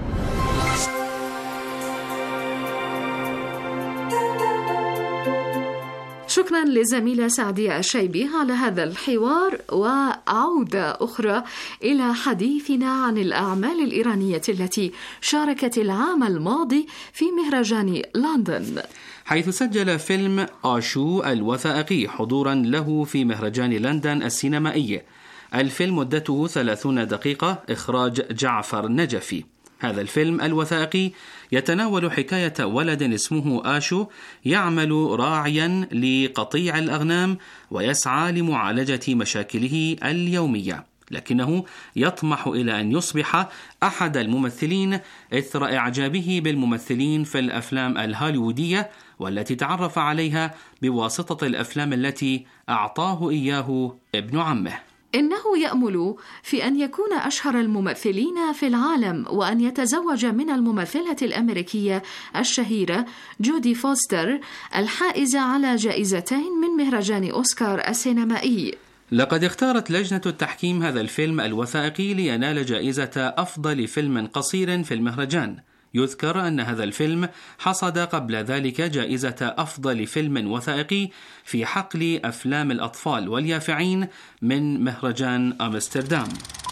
S11: شكرا لزميلة سعدية الشيبي على هذا الحوار، وعودة أخرى إلى حديثنا عن الأعمال الإيرانية التي شاركت العام الماضي في مهرجان لندن،
S10: حيث سجل فيلم آشو الوثائقي حضورا له في مهرجان لندن السينمائي. الفيلم مدته 30 دقيقة، إخراج جعفر نجفي. هذا الفيلم الوثائقي يتناول حكاية ولد اسمه آشو يعمل راعيا لقطيع الأغنام ويسعى لمعالجة مشاكله اليومية، لكنه يطمح إلى أن يصبح أحد الممثلين إثر إعجابه بالممثلين في الأفلام الهوليوودية والتي تعرف عليها بواسطة الأفلام التي أعطاه إياه ابن عمه.
S11: إنه يأمل في أن يكون أشهر الممثلين في العالم، وأن يتزوج من الممثلة الأمريكية الشهيرة جودي فوستر الحائزة على جائزتين من مهرجان أوسكار السينمائي.
S10: لقد اختارت لجنة التحكيم هذا الفيلم الوثائقي لينال جائزة أفضل فيلم قصير في المهرجان. يذكر أن هذا الفيلم حصد قبل ذلك جائزة أفضل فيلم وثائقي في حقل أفلام الأطفال واليافعين من مهرجان أمستردام.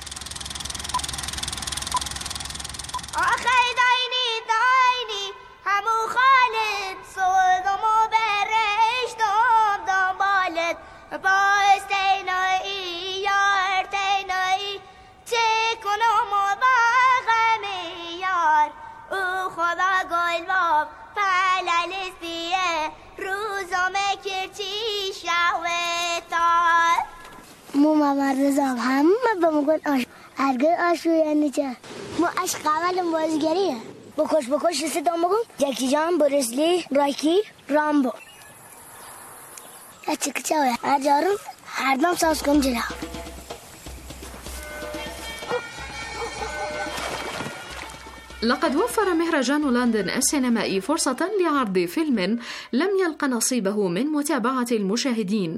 S20: مو مبارزة هم بمقول هرگز آشو یعنی چه؟ مو عشق اول بازیگریه. بکش صدا میگم جکی جان، بروسلی، رایکی، رامبو. یا چکچاوه هر جارم هر دم ساز کن جلا.
S11: لقد وفر مهرجان لندن السينمائي فرصة لعرض فيلم لم يلق نصيبه من متابعة المشاهدين،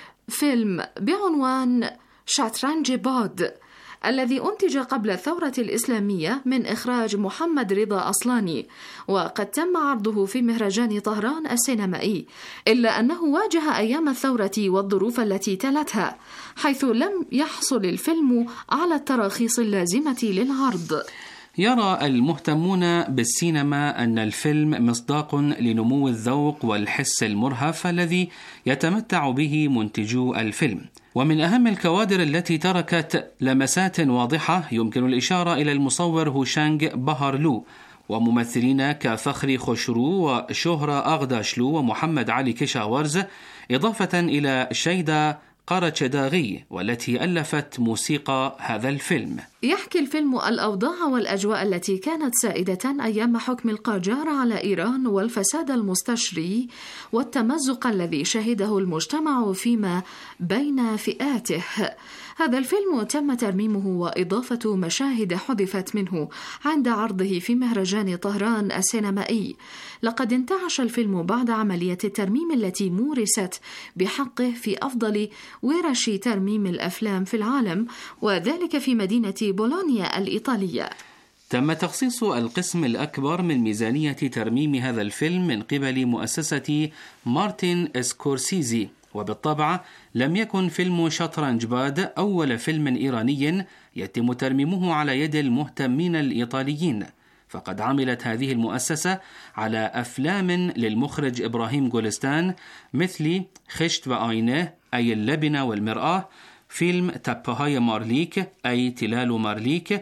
S11: فيلم بعنوان شطرنج باد الذي أنتج قبل الثورة الإسلامية من إخراج محمد رضا أصلاني، وقد تم عرضه في مهرجان طهران السينمائي، إلا أنه واجه أيام الثورة والظروف التي تلتها، حيث لم يحصل الفيلم على التراخيص اللازمة للعرض.
S10: يرى المهتمون بالسينما أن الفيلم مصداق لنمو الذوق والحس المرهف الذي يتمتع به منتجو الفيلم، ومن أهم الكوادر التي تركت لمسات واضحة يمكن الإشارة إلى المصور هوشانغ بهارلو، وممثلين كفخري خشرو وشهرة أغداشلو ومحمد علي كشاورز، إضافة إلى شيدا قارتشداغي والتي ألفت موسيقى هذا الفيلم.
S11: يحكي الفيلم الأوضاع والأجواء التي كانت سائدة أيام حكم القاجار على إيران والفساد المستشري والتمزق الذي شهده المجتمع فيما بين فئاته. هذا الفيلم تم ترميمه وإضافة مشاهد حذفت منه عند عرضه في مهرجان طهران السينمائي. لقد انتعش الفيلم بعد عملية الترميم التي مورست بحقه في أفضل ورش ترميم الأفلام في العالم، وذلك في مدينة بولونيا الإيطالية.
S10: تم تخصيص القسم الأكبر من ميزانية ترميم هذا الفيلم من قبل مؤسسة مارتن سكورسيزي، وبالطبع لم يكن فيلم شطرنج باد أول فيلم إيراني يتم ترميمه على يد المهتمين الإيطاليين، فقد عملت هذه المؤسسة على أفلام للمخرج إبراهيم جولستان مثل خشت وآينه أي اللبنة والمرآة، فيلم تپه‌های مارليك أي تلال مارليك،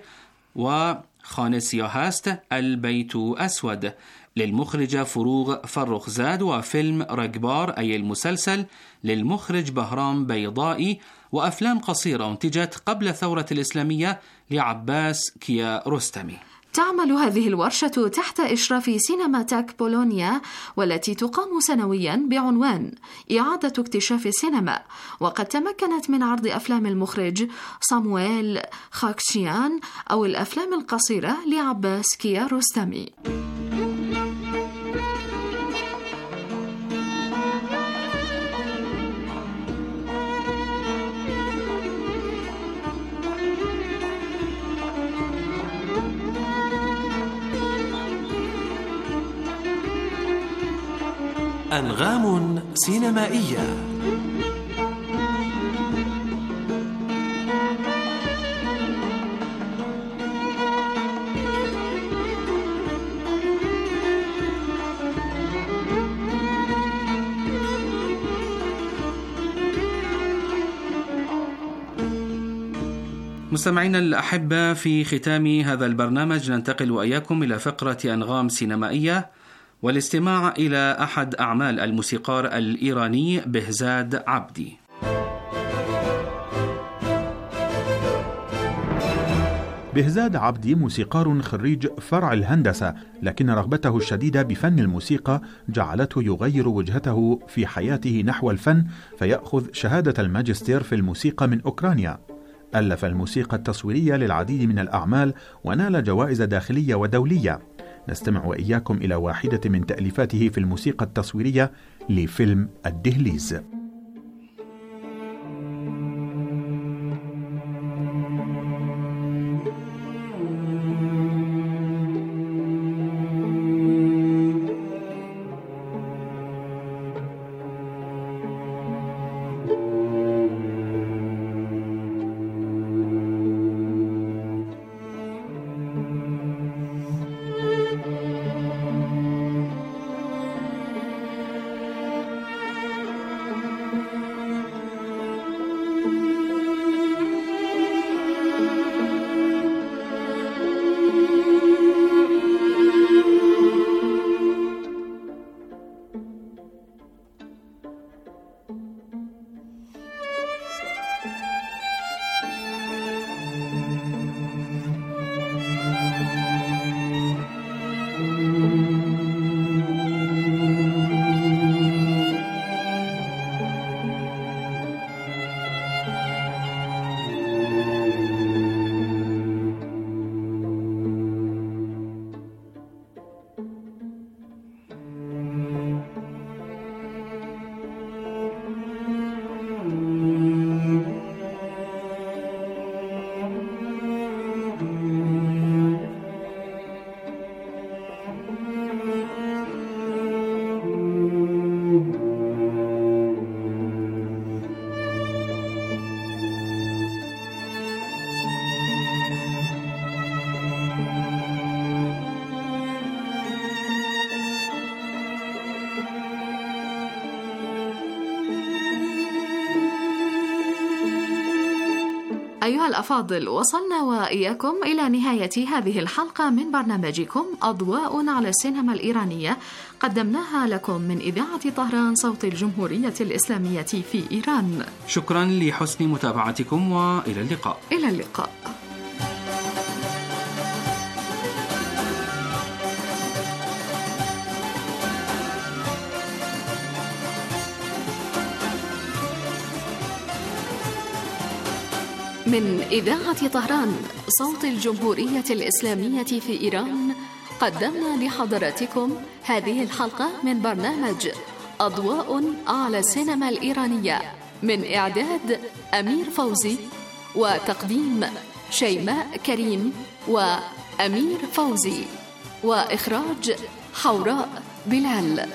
S10: وخانه سیاهست البيت أسود للمخرج فروغ فرخزاد، وفيلم رجبار أي المسلسل للمخرج بهرام بيضائي، وأفلام قصيرة انتجت قبل الثورة الإسلامية لعباس كيارستمي.
S11: تعمل هذه الورشة تحت إشراف سينماتاك بولونيا، والتي تقام سنويا بعنوان إعادة اكتشاف السينما، وقد تمكنت من عرض أفلام المخرج صامويل خاكشيان أو الأفلام القصيرة لعباس كيارستمي.
S12: أنغام سينمائية.
S10: مستمعينا الأحبة، في ختام هذا البرنامج ننتقل وإياكم إلى فقرة أنغام سينمائية والاستماع إلى أحد أعمال الموسيقار الإيراني بهزاد عبدي.
S21: بهزاد عبدي موسيقار خريج فرع الهندسة، لكن رغبته الشديدة بفن الموسيقى جعلته يغير وجهته في حياته نحو الفن، فيأخذ شهادة الماجستير في الموسيقى من أوكرانيا. ألف الموسيقى التصويرية للعديد من الأعمال ونال جوائز داخلية ودولية. نستمع وإياكم إلى واحدة من تأليفاته في الموسيقى التصويرية لفيلم الدهليز.
S11: أيها الأفاضل، وصلنا وإياكم إلى نهاية هذه الحلقة من برنامجكم أضواء على السينما الإيرانية، قدمناها لكم من إذاعة طهران صوت الجمهورية الإسلامية في إيران.
S10: شكرا لحسن متابعتكم وإلى اللقاء.
S11: إلى اللقاء. من إذاعة طهران صوت الجمهورية الإسلامية في إيران، قدمنا لحضراتكم هذه الحلقة من برنامج أضواء على السينما الإيرانية، من إعداد أمير فوزي وتقديم شيماء كريم وأمير فوزي، وإخراج حوراء بلال.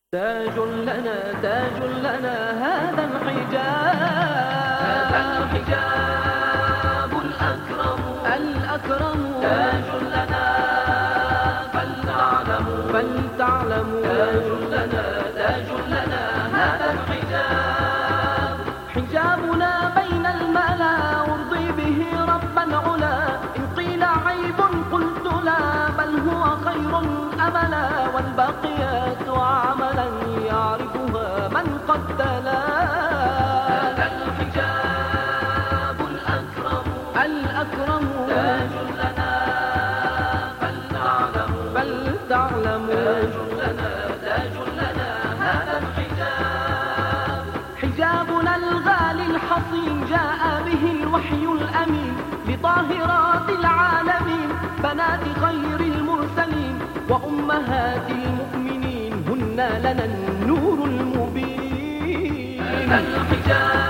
S2: تاج لنا هذا الحجاب الأكرم تاج لنا فلتعلموا تاج لنا هذا الحجاب حجابنا بين الملا أرضي به رب العلا إن قيل عيب قلت لا بل هو خير أملا والباقيات عملا يعرفها من قد تلا هذا الحجاب الأكرم تاج لنا فلتعلموا تاج لنا هذا الحجاب حجابنا الغالي الحصين جاء به الوحي الأمين لطاهرات العالمين بنات خير المرسلين وأمهات المؤمنين هن لنا النور المبين الحجاب